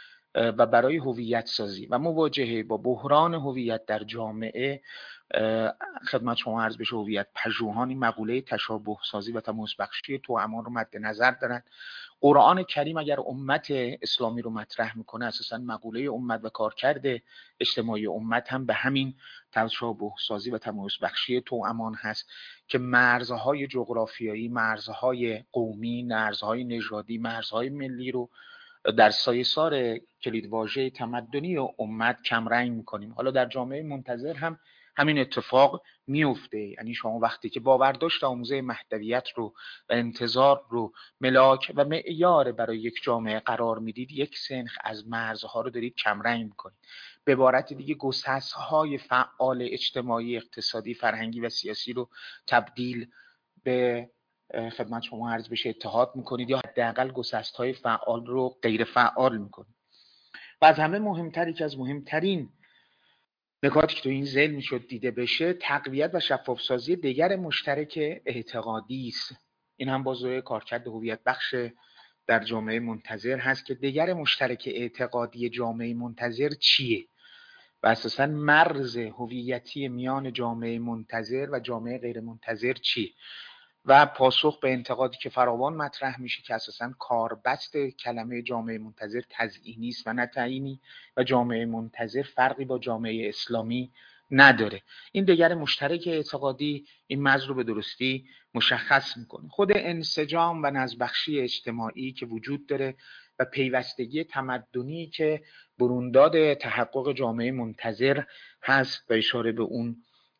Speaker 4: و برای هویت سازی و مواجهه با بحران هویت در جامعه خدمت شما عرض بشه هویت پژوهان این مقوله تشابه سازی و تمایز بخشی توامان رو مد نظر دارن. قرآن کریم اگر امت اسلامی رو مطرح میکنه، اساسا مقوله امت و کارکرد اجتماعی امت هم به همین تشابه سازی و تمایز بخشی توامان هست که مرزهای جغرافیایی، مرزهای قومی، مرزهای نژادی، مرزهای ملی رو در سایه‌سار کلیدواژه تمدنی و امت کمرنگ میکنیم. حالا در جامعه منتظر هم همین اتفاق میفته. یعنی شما وقتی که باورداشت آموزه مهدویت رو و انتظار رو ملاک و معیار برای یک جامعه قرار میدید، یک سنخ از مرزها رو دارید کمرنگ میکنید. به عبارت دیگه گسست‌های فعال اجتماعی، اقتصادی، فرهنگی و سیاسی رو تبدیل به خدمت شما عرض بشه اتحاد میکنید یا حداقل گسست‌های فعال رو غیر فعال میکنید. و از همه مهمتر، که از مهمترین نکاتی که تو این ذیل میشد دیده بشه، تقویت و شفاف سازی دیگر مشترک اعتقادی است. این هم بازوی کارکرد هویت بخش در جامعه منتظر هست که دیگر مشترک اعتقادی جامعه منتظر چیه و اساساً مرز هویتی میان جامعه منتظر و جامعه غیر منتظر چیه و پاسخ به انتقادی که فراوان مطرح میشه که اساساً کاربست کلمه جامعه منتظر تزیینی است و نه تعیینی و جامعه منتظر فرقی با جامعه اسلامی نداره. این دیگر مشترک اعتقادی این مرز رو به درستی مشخص میکنه. خود انسجام و نظم‌بخشی اجتماعی که وجود داره و پیوستگی تمدنی که برونداد تحقق جامعه منتظر هست و اشاره به اون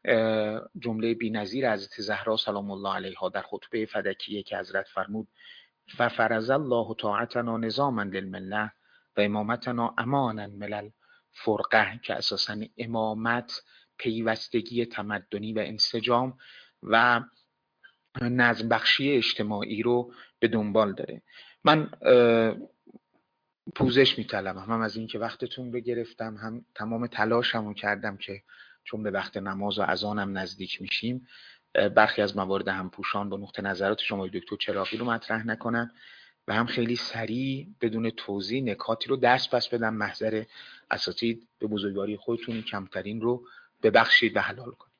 Speaker 4: جمله بی‌نظیر حضرت زهرا سلام الله علیها در خطبه فدکیه که حضرت فرمود ففرض الله طاعتنا نظاما للملة و امامتنا امانا من الفرقه، که اساساً امامت پیوستگی تمدنی و انسجام و نظم بخشی اجتماعی رو به دنبال داره. من پوزش میطلبم هم از این که وقتتون رو گرفتم، هم تمام تلاشمو کردم که چون به وقت نماز و اذانم نزدیک میشیم برخی از موارد هم پوشان با نقطه نظرات شما دکتر چراغی رو مطرح نکنم و هم خیلی سریع بدون توضیح نکاتی رو دست پس بدم. محضر اساتید به بزرگواری خودتون کمترین رو ببخشید و حلال کنید.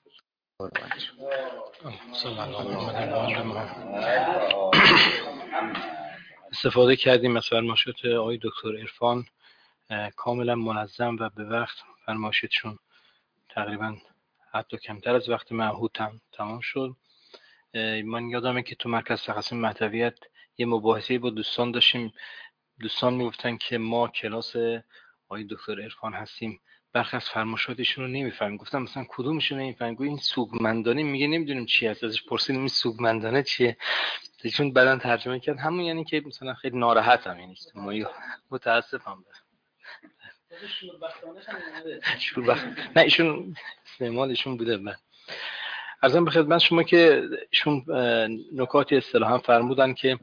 Speaker 1: استفاده کردیم از فرمایشات آقای دکتر عرفان، کاملا منظم و به وقت. فرمایشاتشون تقریبا حتی کمتر از وقت معهود تمام شد. من یادمه که تو مرکز تقسیم مهدویت یه مباحثه با دوستان داشتیم. دوستان میگفتن که ما کلاس آقای دکتر عرفان هستیم، برخی از فرمایشاتشون رو نمیفهمیم. گفتم مثلا کدومشون نمیفهمیم؟ این سوگمندانه میگه نمیدونیم چی هست. ازش پرسیدیم این سوگمندانه چیه؟ چون بعدن ترجمه کرد همون یعنی که مثلا خیلی ناراحتم، یعنی متاسفم. نه ایشون استعمالشون بوده. من عرضم به خدمت شما که ایشون نکاتی اصطلاحاً فرمودن که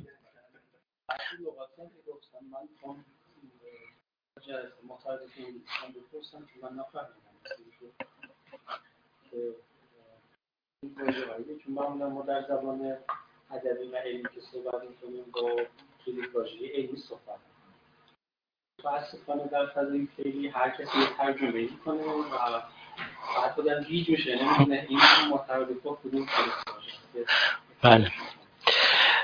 Speaker 3: چون ما در زبان ادبی و علمی که صحبت می‌کنیم با کلیدواژه علمی صحبت متأسفانه در فضای فعلی هر کسی یه ترجمه می‌کنه و حتی در گیج میشه، نمی‌دونه این مرتبط با کدوم کلیدواژه.
Speaker 1: بله.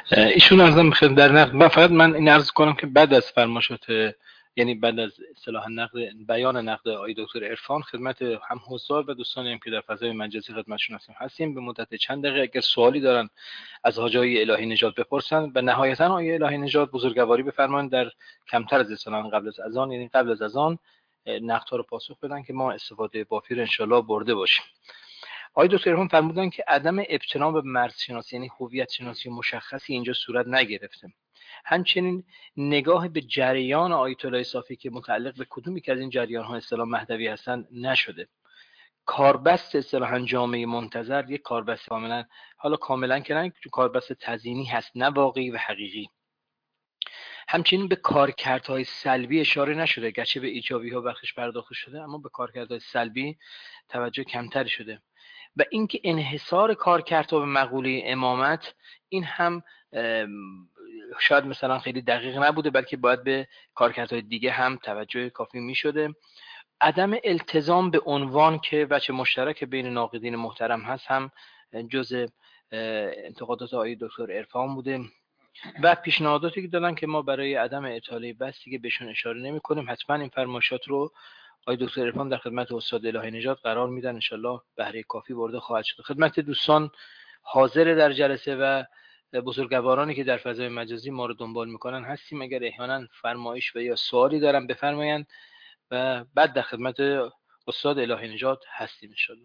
Speaker 1: ایشون ارزم بخیر در نقد من این عرض کنم که بعد از فرمایشات، یعنی بعد از اصطلاح بیان نقد آقای دکتر عرفان، خدمت هم حضار و دوستانی هم که در فضای مجازی خدمتشون هستیم به مدت چند دقیقه اگر سوالی دارن از حاجی الهی نژاد بپرسن و نهایتا آقای الهی نژاد بزرگواری بفرمایید در کمتر از اصطلاح قبل از اذان، یعنی قبل از اذان، نقدها رو پاسخ بدن که ما استفاده بافی رو ان شاءالله برده باشیم. آقای دکتر عرفان فرمودن که عدم اقتناع به مرزشناسی، یعنی هویت شناسی مشخصی اینجا صورت نگرفته. همچنین نگاه به جریان آیت الله صافی که متعلق به کدومی که از این جریان ها اصطلاح مهدوی هستند نشده. کاربست اصطلاحاً جامعه منتظر یک کاربست کاملا که نه، کاربست تزیینی هست، نه واقعی و حقیقی. همچنین به کارکردهای سلبی اشاره نشده، گرچه به ایجابی ها بخشش پرداخته شده، اما به کارکردهای سلبی توجه کمتری شده. و اینکه انحصار کارکردها به مقوله امامت، این هم شاید مثلا خیلی دقیق نبوده، بلکه باید به کارکردهای دیگه هم توجه کافی می شده. عدم التزام به عنوان که وجه مشترک بین ناقدین محترم هست هم جزء انتقادات آقای دکتر عرفان بوده و پیشنهاداتی که دادن که ما برای عدم اطاله بس دیگه بهشون اشاره نمی کنیم. حتما این فرمایشات رو آقای دکتر عرفان در خدمت استاد الهی نژاد قرار میدن، انشالله بهره کافی برده خواهد شد. خدمت دوستان حاضر در جلسه و بزرگوارانی که در فضای مجازی ما رو دنبال میکنن هستیم، اگر احیانا فرمایش و یا سوالی دارن بفرمایند و بعد در خدمت استاد الهی نژاد هستیم انشالله.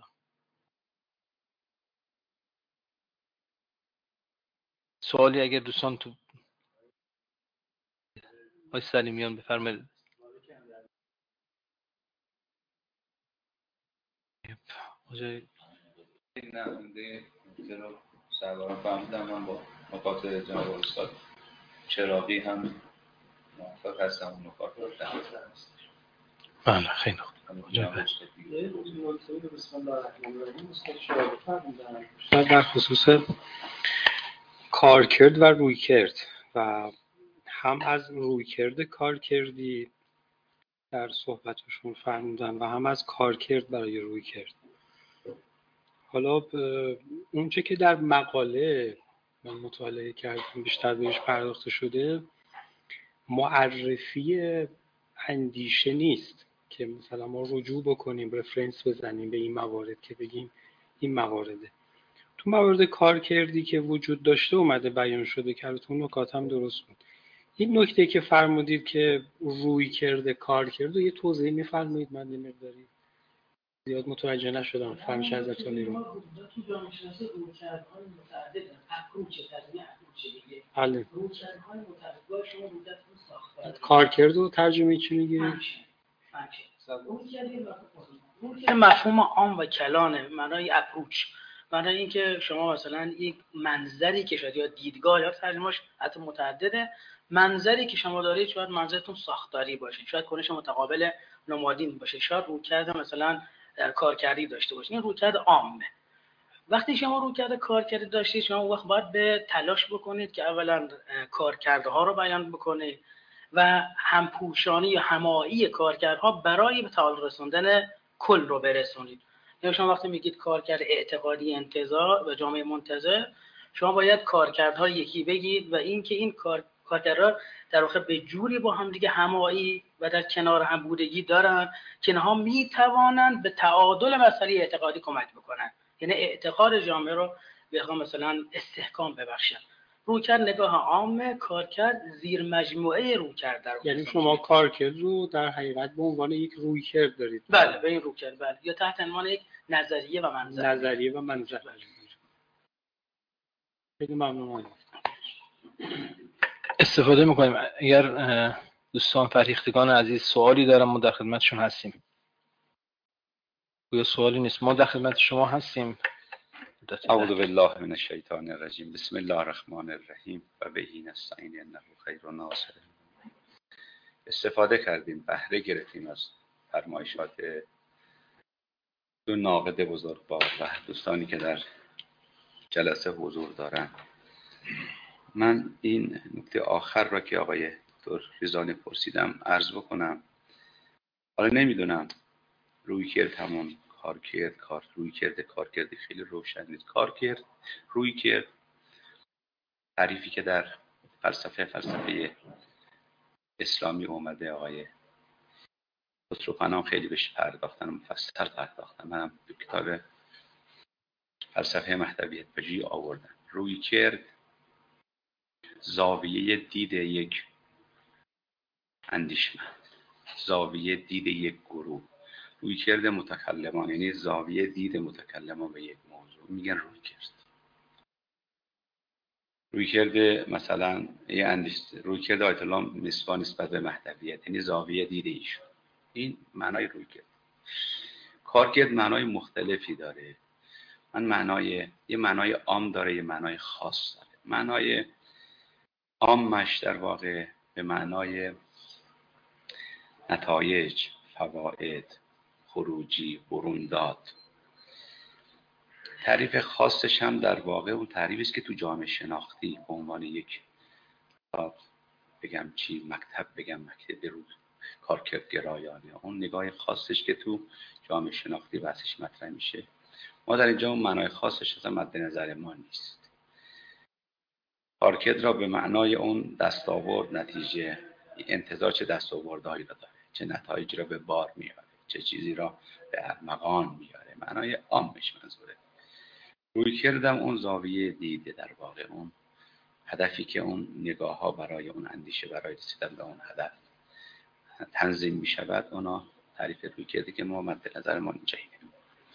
Speaker 1: سوالی اگر دوستان تو آقای سلیمیان بفرمایید.
Speaker 2: نه سربارم فهمیدم، من با نکات جناب استاد چراغی هم موافق هستم. اون نکات رو
Speaker 1: بله خیلی خوب.
Speaker 5: در خصوص کارکرد و رویکرد و هم از رویکرد کارکردی در صحبتشون فرمودن و هم از کارکرد برای رویکرد. حالا اونچه که در مقاله من مطالعه کردم بیشتر بهش پرداخته شده، معرفی اندیشه نیست که مثلا ما رجوع بکنیم، رفرنس بزنیم به این موارد که بگیم این موارده. تو موارد کارکردی که وجود داشته اومده بیان شده که البته اون نکات هم درست بود. این نکته که فرمودید که روی کرده کار کرده یه توضیح می‌فرمایید؟ من نمی‌دارم زیاد متوجه نشدم. فهمش ازتون نیرو.
Speaker 3: تو جامعه شناسی رویکردهای متعدد اپروچ ترجمه اپروچ دیگه.
Speaker 5: بله.
Speaker 3: رویکردهای متعدد شما رویکردتون ساختار.
Speaker 5: کارکرد و ترجمه چی می‌گیرید؟
Speaker 3: رویکرد مفهوم عام و کلانه، معنای اپروچ، معنای اینکه شما مثلا یک منظری که شاید یا دیدگاه یا ترجمهش حتی متعدده، منظری که شما دارید شاید منظرتون ساختاری باشه، شاید کنش متقابل نمادین باشه، شاید رویکرد مثلا کارکردی داشته باشه. این رویکرد عامه. وقتی شما رویکرد کارکردی داشتید، شما وقت باید به تلاش بکنید که اولا کارکردها رو بیان بکنید و همپوشانی یا همایی کارکردها برای به تعادل رسوندن کل رو برسونید. یعنی شما وقتی میگید کارکرد اعتقادی انتظار و جامعه منتظر، شما باید کارکردها یکی بگید و اینکه این کارکردها در واقع به جوری با هم دیگه همایی و در کنار هم بودگی دارن که اینها میتوانند به تعادل مسئله اعتقادی کمک بکنن، یعنی اعتقاد جامعه رو به مثلا استحکام ببخشن. رویکرد نگاه عام، کارکرد زیر مجموعه رویکرد در
Speaker 5: یعنی شما کارکرد رو در حقیقت به عنوان یک رویکرد دارید.
Speaker 3: بله به این رویکرد، بله، یا تحت عنوان یک نظریه و منظر.
Speaker 5: نظریه و منظر. خیلی ممنونم.
Speaker 1: استفاده میکنیم اگر دوستان فرهیختگان عزیز سوالی دارن ما در خدمتشون هستیم. یا سوالی نیست ما در خدمت شما هستیم.
Speaker 2: اعوذ بالله من الشیطان الرجیم. بسم الله الرحمن الرحیم و به نستعین انه خیر الناصر. استفاده کردیم، بهره گرفتیم از فرمایشات دو ناقد بزرگوار و دوستانی که در جلسه حضور دارن. من این نکته آخر را که آقای دکتر ریزانی پرسیدم عرض بکنم. حالا نمیدونم رویکرد همون کارکرد، رویکرد کارکردی خیلی روشن نیست. کارکرد، رویکرد تعریفی که در فلسفه اسلامی اومده، آقای خسروپناه خیلی بهش پرداختن و مفصل پرداختن. منم تو کتاب فلسفه مهدویت پژوهی آوردم. رویکرد زاویه دید یک اندیشمند، زاویه دید یک گروه. رویکرد متکلمان یعنی زاویه دید متکلمان به یک موضوع میگن رویکرد. رویکرد مثلا رویکرد آیت الله مصباح نسبت به مهدویت یعنی زاویه دید ایشون. این معنای رویکرد. کارکرد معنای مختلفی داره. یه معنای عام داره، یه معنای خاص داره. معنای عامش در واقع به معنای نتایج، فواید، خروجی، برون داد. تعریف خاصش هم در واقع اون تعریفی است که تو جامعه شناختی به عنوان یک بگم چی، مکتب بگم مکتب رو کارکرد گرایانه، اون نگاه خاصش که تو جامعه شناختی بحثش مطرح میشه، ما در اینجا اون معنای خاصش اصلا مد نظر ما نیست. کارکرد را به معنای اون دستاورد، نتیجه، انتظار چه دستاوردهایی را داره، چه نتایجی را به بار میاره، چه چیزی را به ارمغان میاره، معنای عامش منظوره. رویکردم اون زاویه دیده، در واقع اون هدفی که اون نگاه ها برای اون اندیشه، برای رسیدن به اون هدف تنظیم می شود، اونا تعریف رویکردی که ما مد نظر ما اینجا اینه.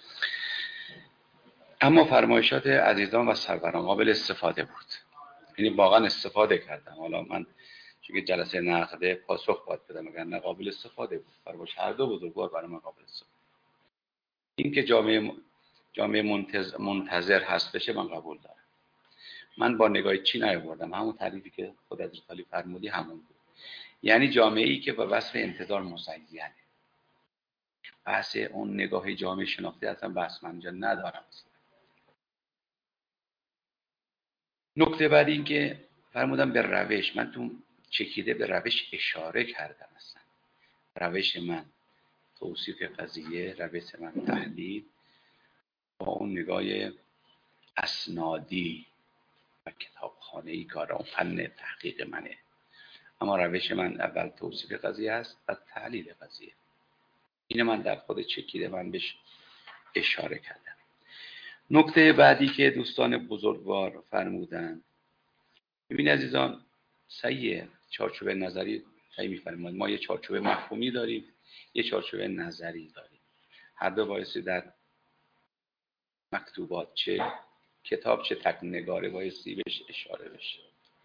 Speaker 2: اما فرمایشات عزیزان و سروران قابل استفاده بود، یعنی واقعا استفاده کردم. حالا من چون جلسه نقده پاسخ باید بدم، اگر نه قابل استفاده بود. فرمایش هر دو بزرگوار برای من قابل استفاده. این که جامعه منتظر هست بشه من قبول دارم. من با نگاه چی نیاوردم، همون تعریفی که خود حضرت علی فرمودی همون بود. یعنی جامعه‌ای که با وصف انتظار مزینه. بحث اون نگاه جامعه شناختی اصلا بحث من اینجا ندارم. نکته بعد این که فرمودم به روش، من تو چکیده به روش اشاره کردم. اصلا روش من توصیف قضیه، روش من تحلیل با اون نگاه اسنادی و کتابخانه‌ای کار، اون فن تحقیق منه. اما روش من اول توصیف قضیه است و تحلیل قضیه. اینه من در خود چکیده من بهش اشاره کردم. نکته بعدی که دوستان بزرگوار فرمودن، ببین عزیزان، صحیح چارچوب نظری صحیح می‌فرمایید. ما یه چارچوب مفهومی داریم، یه چارچوب نظری داریم. هر دو بایستی در مکتوبات، چه کتاب چه تکنگاره، بایستی بهش اشاره بشه.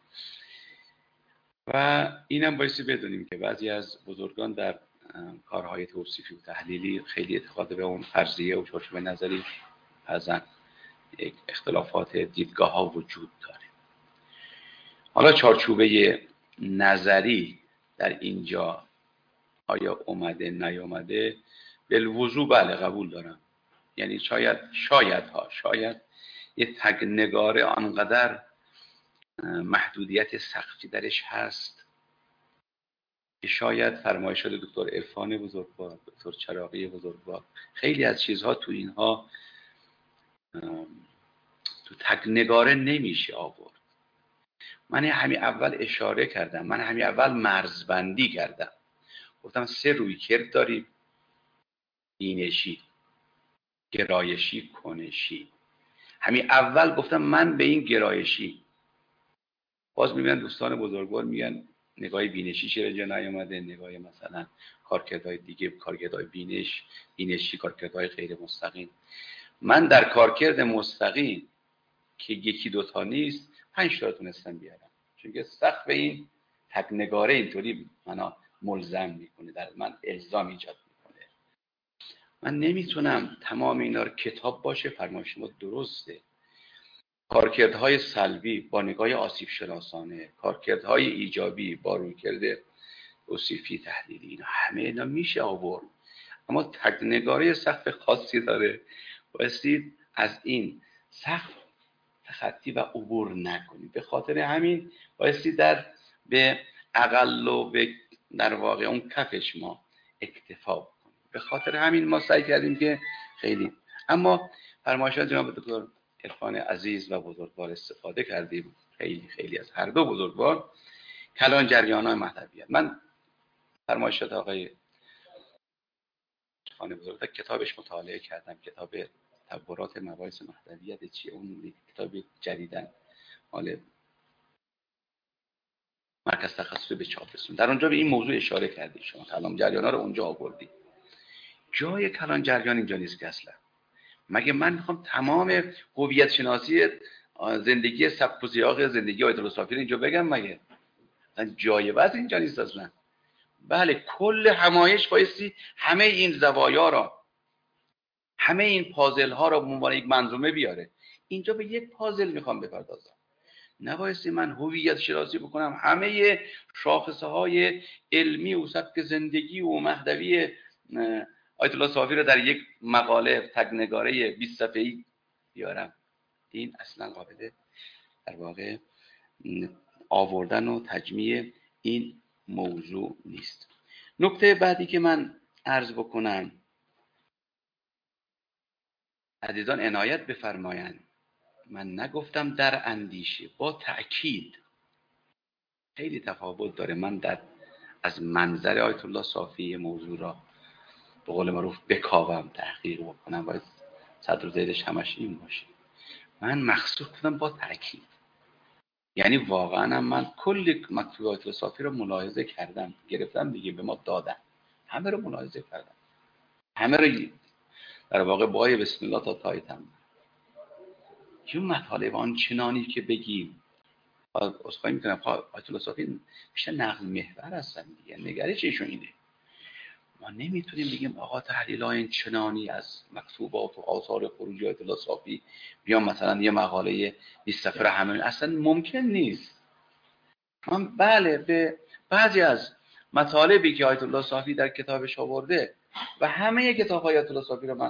Speaker 2: و اینم بایستی بدونیم که بعضی از بزرگان در کارهای توصیفی و تحلیلی خیلی اعتقاد به اون فرضیه و چارچوب نظری ازن یک اختلافات دیدگاه ها وجود داره. حالا چارچوبه نظری در اینجا آیا اومده نیومده؟ بالوضوح بله، قبول دارم. یعنی شاید یه تکنگاره آنقدر محدودیت سقفی درش هست که شاید فرمایشات دکتر عرفان بزرگوار، دکتر چراغی بزرگوار، خیلی از چیزها تو اینها تو تکنگاره نمیشه آورد. من همین اول اشاره کردم، من همین اول مرزبندی کردم، گفتم 3 رویکرد داریم: بینشی، گرایشی، کنشی. همین اول گفتم من به این گرایشی. باز میبینن دوستان بزرگوار میگن نگاه بینشی چرا جا نیامده، نگاه مثلا کارکردهای دیگه، کارکردهای بینشی، کارکردهای غیر مستقیم. من در کارکرد مستقیم که 1-2 تا نیست 5 تا تونستم بیارم، چون که سقف این تکنگاره اینطوری منو ملزم میکنه، در من الزام ایجاد میکنه. من نمیتونم تمام اینا رو کتاب باشه. فرمایش شما درسته. کارکردهای سلبی با نگاه آسیب شناسانه، کارکردهای ایجابی با رویکرد توصیفی تحلیلی، اینا همه اینا میشه آورد. اما تکنگاره سقف خاصی داره، بایستید از این سقف تخطی و عبور نکنید. به خاطر همین بایستید به اقل و به در واقع اون کفش ما اکتفا کنیم. به خاطر همین ما سعی کردیم که خیلی. اما فرمایشات جناب دکتر عرفان عزیز و بزرگوار استفاده کردیم، خیلی خیلی از هر دو بزرگوار، کلان جریان‌های مهدویت. من فرمایشات آقای خانه بزرگ کتابش مطالعه کردم، کتاب تبرات مباحث مهدویت چیه، اون کتاب جدیدن مال مرکز تخصصی به چاپ رسوند، در اونجا به این موضوع اشاره کردید، شما کلام جریانا رو اونجا آوردید. جای کلان جریان اینجا نیست که اصلا. مگه من میخوام تمام هویت شناسی زندگی سبک و سیاق زندگی آیت الله صافی رو اینجا بگم؟ مگه اصلا جای بحث اینجا نیست اصلا. بله، کل همایش بایستی همه این زوایا را، همه این پازل ها را به عنوان یک منظومه بیاره. اینجا به یک پازل میخوام بپردازم، نبایستی من هویت شناسی بکنم همه شاخصه های علمی و سبک زندگی و مهدوی آیت الله صافی رو در یک مقاله تگنگاره 20 صفحه‌ای بیارم. این اصلا قابل در واقع آوردن و تجمیع این موضوع نیست. نکته بعدی که من عرض بکنم، عزیزان عنایت بفرمایند، من نگفتم در اندیشه، با تأکید خیلی تفاوت داره. من از منظر آیت الله صافی موضوع را به قول معروف بکاوم، تحقیق بکنم، باید صدر و زیدش همش این باشه. من مخصوص کنم با تأکید، یعنی واقعا من کل مکتوب آیت الله صافی رو ملاحظه کردم، گرفتم دیگه به ما دادن، همه رو ملاحظه کردم، همه رو در واقع بای بسم الله تا تایتم. چون مطالب آنچنانی که بگیم، اصخایی میکنم آیت الله صافی بیشتر نقل محور هستن دیگه، نگرش ایشون اینه. ما نمیتونیم بگیم آقا تحلیل‌های این چنانی از مکتوبات و آثار خروجی آیت الله صافی بیام مثلا یه مقاله 20 صفحه همین، اصلا ممکن نیست. من بله به بعضی از مطالبی که آیت الله صافی در کتابش آورده و همه کتاب‌های آیت الله صافی رو من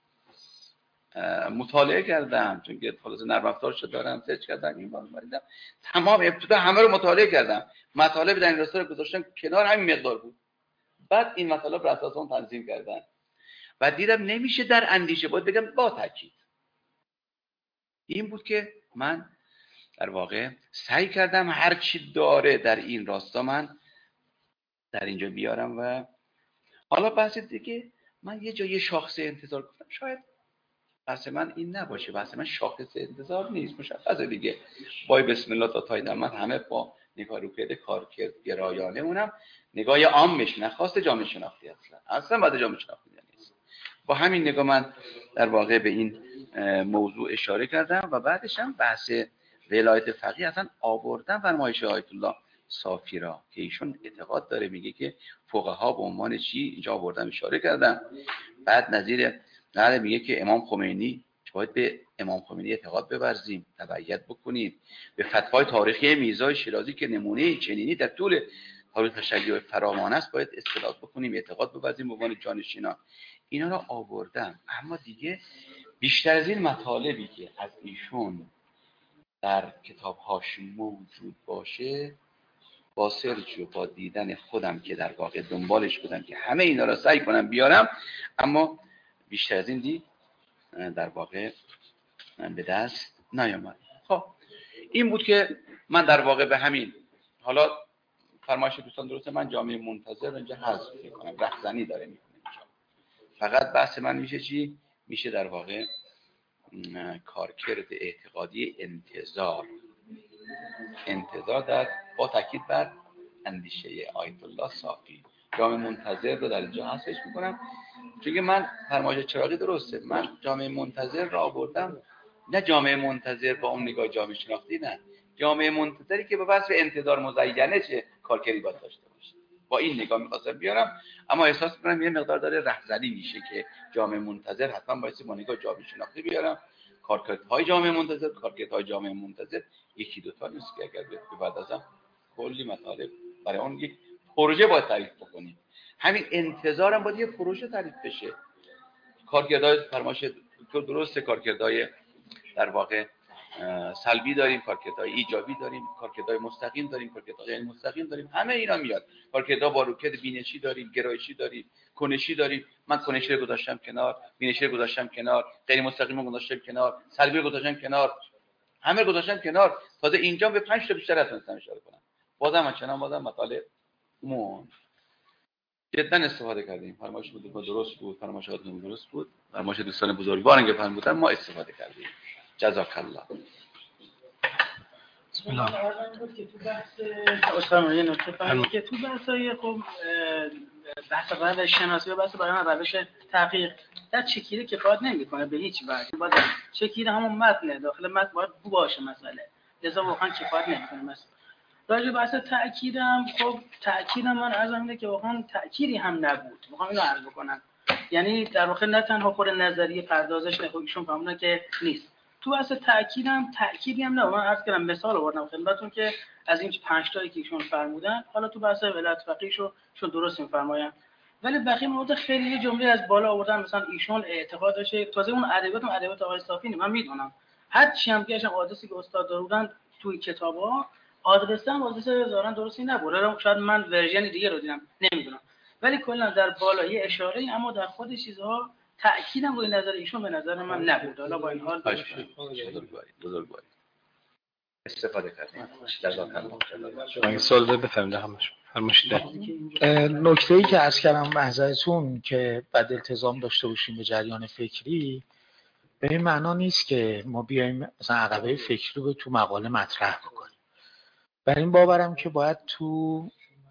Speaker 2: مطالعه کردم، چون که خلاص نرم افزارش دارم، سرچ کردم، این دیدم، تمام ابتدا همه رو مطالعه کردم، مطالب در این راستا رو گذاشتم کنار، همین مقدار بود. بعد این مطالب رو اساس اون تنظیم کردن و دیدم نمیشه در اندیشه، باید بگم با تاکید. این بود که من در واقع سعی کردم هر چی داره در این راستا من در اینجا بیارم. و حالا بحث دیگه، من یه جای شاخص انتظار گفتم، شاید بحث من این نباشه، بحث من شاخص انتظار نیست، مشخصه دیگه، بای بسم الله تا تای من همه با نگاه رو کرده کارگرایانه اونم نگاه عامش، نخواست جامعه شناختی اصلا بعد جامعه شناختی نیست. با همین نگاه من در واقع به این موضوع اشاره کردم و بعدش هم بحث ولایت فقیه اصلا آوردم فرمایش آیت الله صافی را که ایشون اعتقاد داره، میگه که فقها به عنوان چی اینجا آوردم اشاره کردم. بعد نظیر میگه که امام خمینی، باید به امام خمینی اعتقاد بورزیم، تبعیت بکنیم، به فتوای تاریخی میرزا شیرازی که نمونه چنینی در طول تاریخ تشیع فراوان است باید استناد بکنیم، اعتقاد بورزیم به عنوان جانشینان. اینا رو آوردم. اما دیگه بیشتر از این مطالبی که از ایشون در کتاب‌هاش موجود باشه، با سرچ و با دیدن خودم که در واقع دنبالش بودم که همه اینا رو سعی کنم بیارم، اما بیشتر از این در واقع به دست نیامد. خب این بود که من در واقع به همین، حالا فرمایش دوستان درسته، من جامعه منتظر اینجا حذف میکنم، رهزنی داره میکنه اینجا. فقط بحث من میشه چی؟ میشه در واقع کارکرد اعتقادی انتظار در با تاکید بر اندیشه آیت الله صافی. جامعه منتظر رو در اینجا حذفش میکنم، چون من فرمایش چراغی درسته، من جامعه منتظر را آوردم، نه جامعه منتظر با اون نگاه جامعه شناختی، نه جامعه منتظری که به وصف انتظار مزینه چه کارکردی باید داشته باشه، با این نگاه می‌خواستم بیارم. اما احساس می‌کنم یه مقدار داره رهزنی میشه که جامعه منتظر حتما باید با نگاه جامعه شناختی بیارم. کارکردهای جامعه منتظر یکی دو تا نیست که اگر بپردازم کلی مطالب برای اون یک پروژه باید تعریف بکنیم. همین انتظارم باید یه پروژه تعریف بشه. کارکردهای فرمایش دکتر درسته، کارکردهای در واقع سلبی داریم، کارکردهای ایجابی داریم، کارکردهای مستقیم داریم، کارکردهای غیر مستقیم داریم، همه اینا میاد. کارکردها با روکت بینشی داریم، گرایشی داریم، کنشی داریم. من کنشی رو گذاشتم کنار، بینشی رو گذاشتم کنار، غیر مستقیم رو گذاشتم کنار، سلبی رو گذاشتم کنار، همه رو گذاشتم کنار. تازه اینجا به 5 تا بیشتر نتونستم اشاره کنم. بازم مطالب جدا استفاده کردیم. فرمایش بود درست بود، فرمایشاتون درست بود، فرمایش دوستان بزرگوارن که فرمودن ما استفاده کردیم. جزاک الله.
Speaker 3: بسم الله. که تو بحث اسلام یه نکته فهمید که تو بحثای خب بحث روش شناسی و بحث بیان روش تحقیق در چکیده کفایت نمیکنه به هیچ وجه. باید چکیده همون متن داخل متن باید باشه مسئله. لذا واقعا کفایت نمیکنه. مثلا راجع بحث تأکیدم، خب تأکیدم من عرض اینه که واقعا تأکیدی هم نبود. میخوام اینو عرض بکنم. یعنی در واقع نه تنها خود نظریه پردازش نه ایشون فهمیدن که نیست. تو اصل تأکیدی هم نه. من عرض کردم مثال آوردم خدمتتون که از این 5 تایی که ایشون فرمودن، حالا تو بحث ولایت فقیهشو چون درست میفرمایند، ولی بقیه موارد خیلی یه جمله از بالا آوردن. مثلا ایشون اعتقاد داشته، تازه اون ادبیات آقای صافی من میدونم هر چی هم گشتم آدرسی که استاد دادن توی کتابا آدرس ظاهرا درستی نبوده. شاید من ورژن دیگه رو دیدم نمیدونم، ولی کلا در بالا یه اشاره اما در خود چیزها تأکیدم روی نظر ایشون به نظر من نبود. حالا با این حال
Speaker 2: بزرگواری استفاده کردیم. جزاک الله.
Speaker 1: سوال بفهمید همش فرمایشید.
Speaker 4: نکته‌ای که عرض کردم محضرتون که بعد التزام داشته باشیم به جریان فکری، به این معنا نیست که ما بیایم مثلا عقبه فکری رو تو مقاله مطرح بکنیم. بر این باورم که باید تو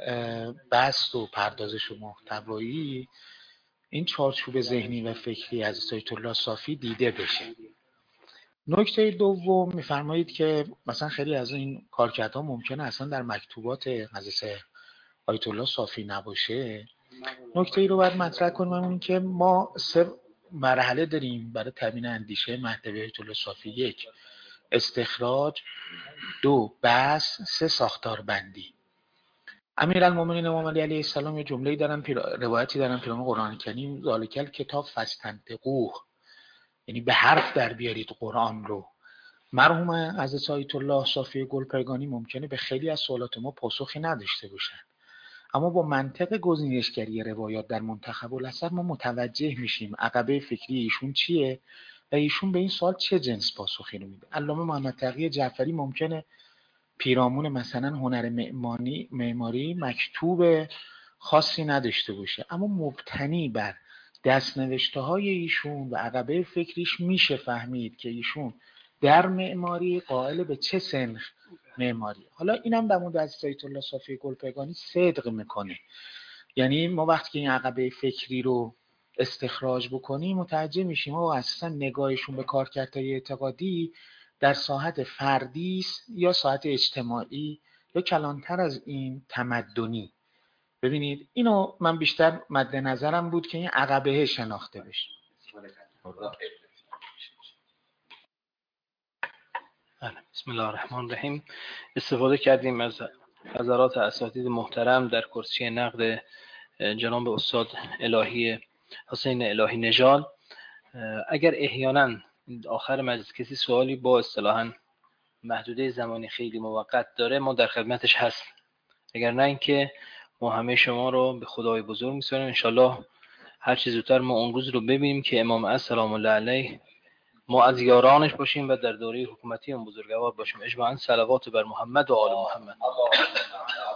Speaker 4: بحث و پردازش و محتوایی این چارچوب ذهنی و فکری از آیت الله صافی دیده بشه. نکته دوم میفرمایید که مثلا خیلی از این کارکردها ممکنه اصلا در مکتوبات حضرت آیت الله صافی نباشه. نکته ای رو باید مطرح کنیم، اون که ما 3 مرحله داریم برای تبیین اندیشه محتوی آیت الله صافی. 1 استخراج، 2 بحث، 3 ساختاربندی. امیرالمومنین امام علی علیه السلام یه جمله‌ای دارن، روایتی دارن پیرامون قرآن کریم، ذالکل کتاب فاستنطقوه، یعنی به حرف در بیارید قرآن رو. مرحوم حضرت آیت الله صافی گلپایگانی ممکنه به خیلی از سوالات ما پاسخی نداشته باشن، اما با منطق گزینشگری روایات در منتخب الاثر ما متوجه میشیم عقبه فکری ایشون چیه و ایشون به این سوال چه جنس پاسخی رو میده. علامه محمد تقی جعفری ممکنه پیرامون مثلا هنر معماری مکتوب خاصی نداشته باشه، اما مبتنی بر دست‌نوشته‌های ایشون و عقبه فکریش میشه فهمید که ایشون در معماری قائل به چه سنخ معماری. حالا اینم در مورد از آیت الله صافی گلپایگانی صدق میکنه. یعنی ما وقتی که این عقبه فکری رو استخراج بکنیم متوجه میشیم و اصلا نگاهشون به کارکردهای اعتقادی در ساحت فردی یا ساحت اجتماعی یا کلانتر از این تمدنی. ببینید اینو من بیشتر مد نظرم بود که این عقبه شناخته بشه.
Speaker 1: بسم الله الرحمن الرحیم. استفاده کردیم از حضرات اساتید محترم در کرسی نقد جناب استاد الهی حسین الهی نژاد. اگر احیانا آخر مجلس کسی سوالی با اصطلاحاً محدوده زمانی خیلی موقت داره ما در خدمتش هست، اگر نه اینکه ما همه شما رو به خدای بزرگ می‌سپاریم. انشالله هر چه زودتر ما اون روز رو ببینیم که امام عصر سلام الله علیه ما از یارانش باشیم و در دوره حکومتی اون بزرگوار باشیم. اجماعاً صلوات بر محمد و آل محمد.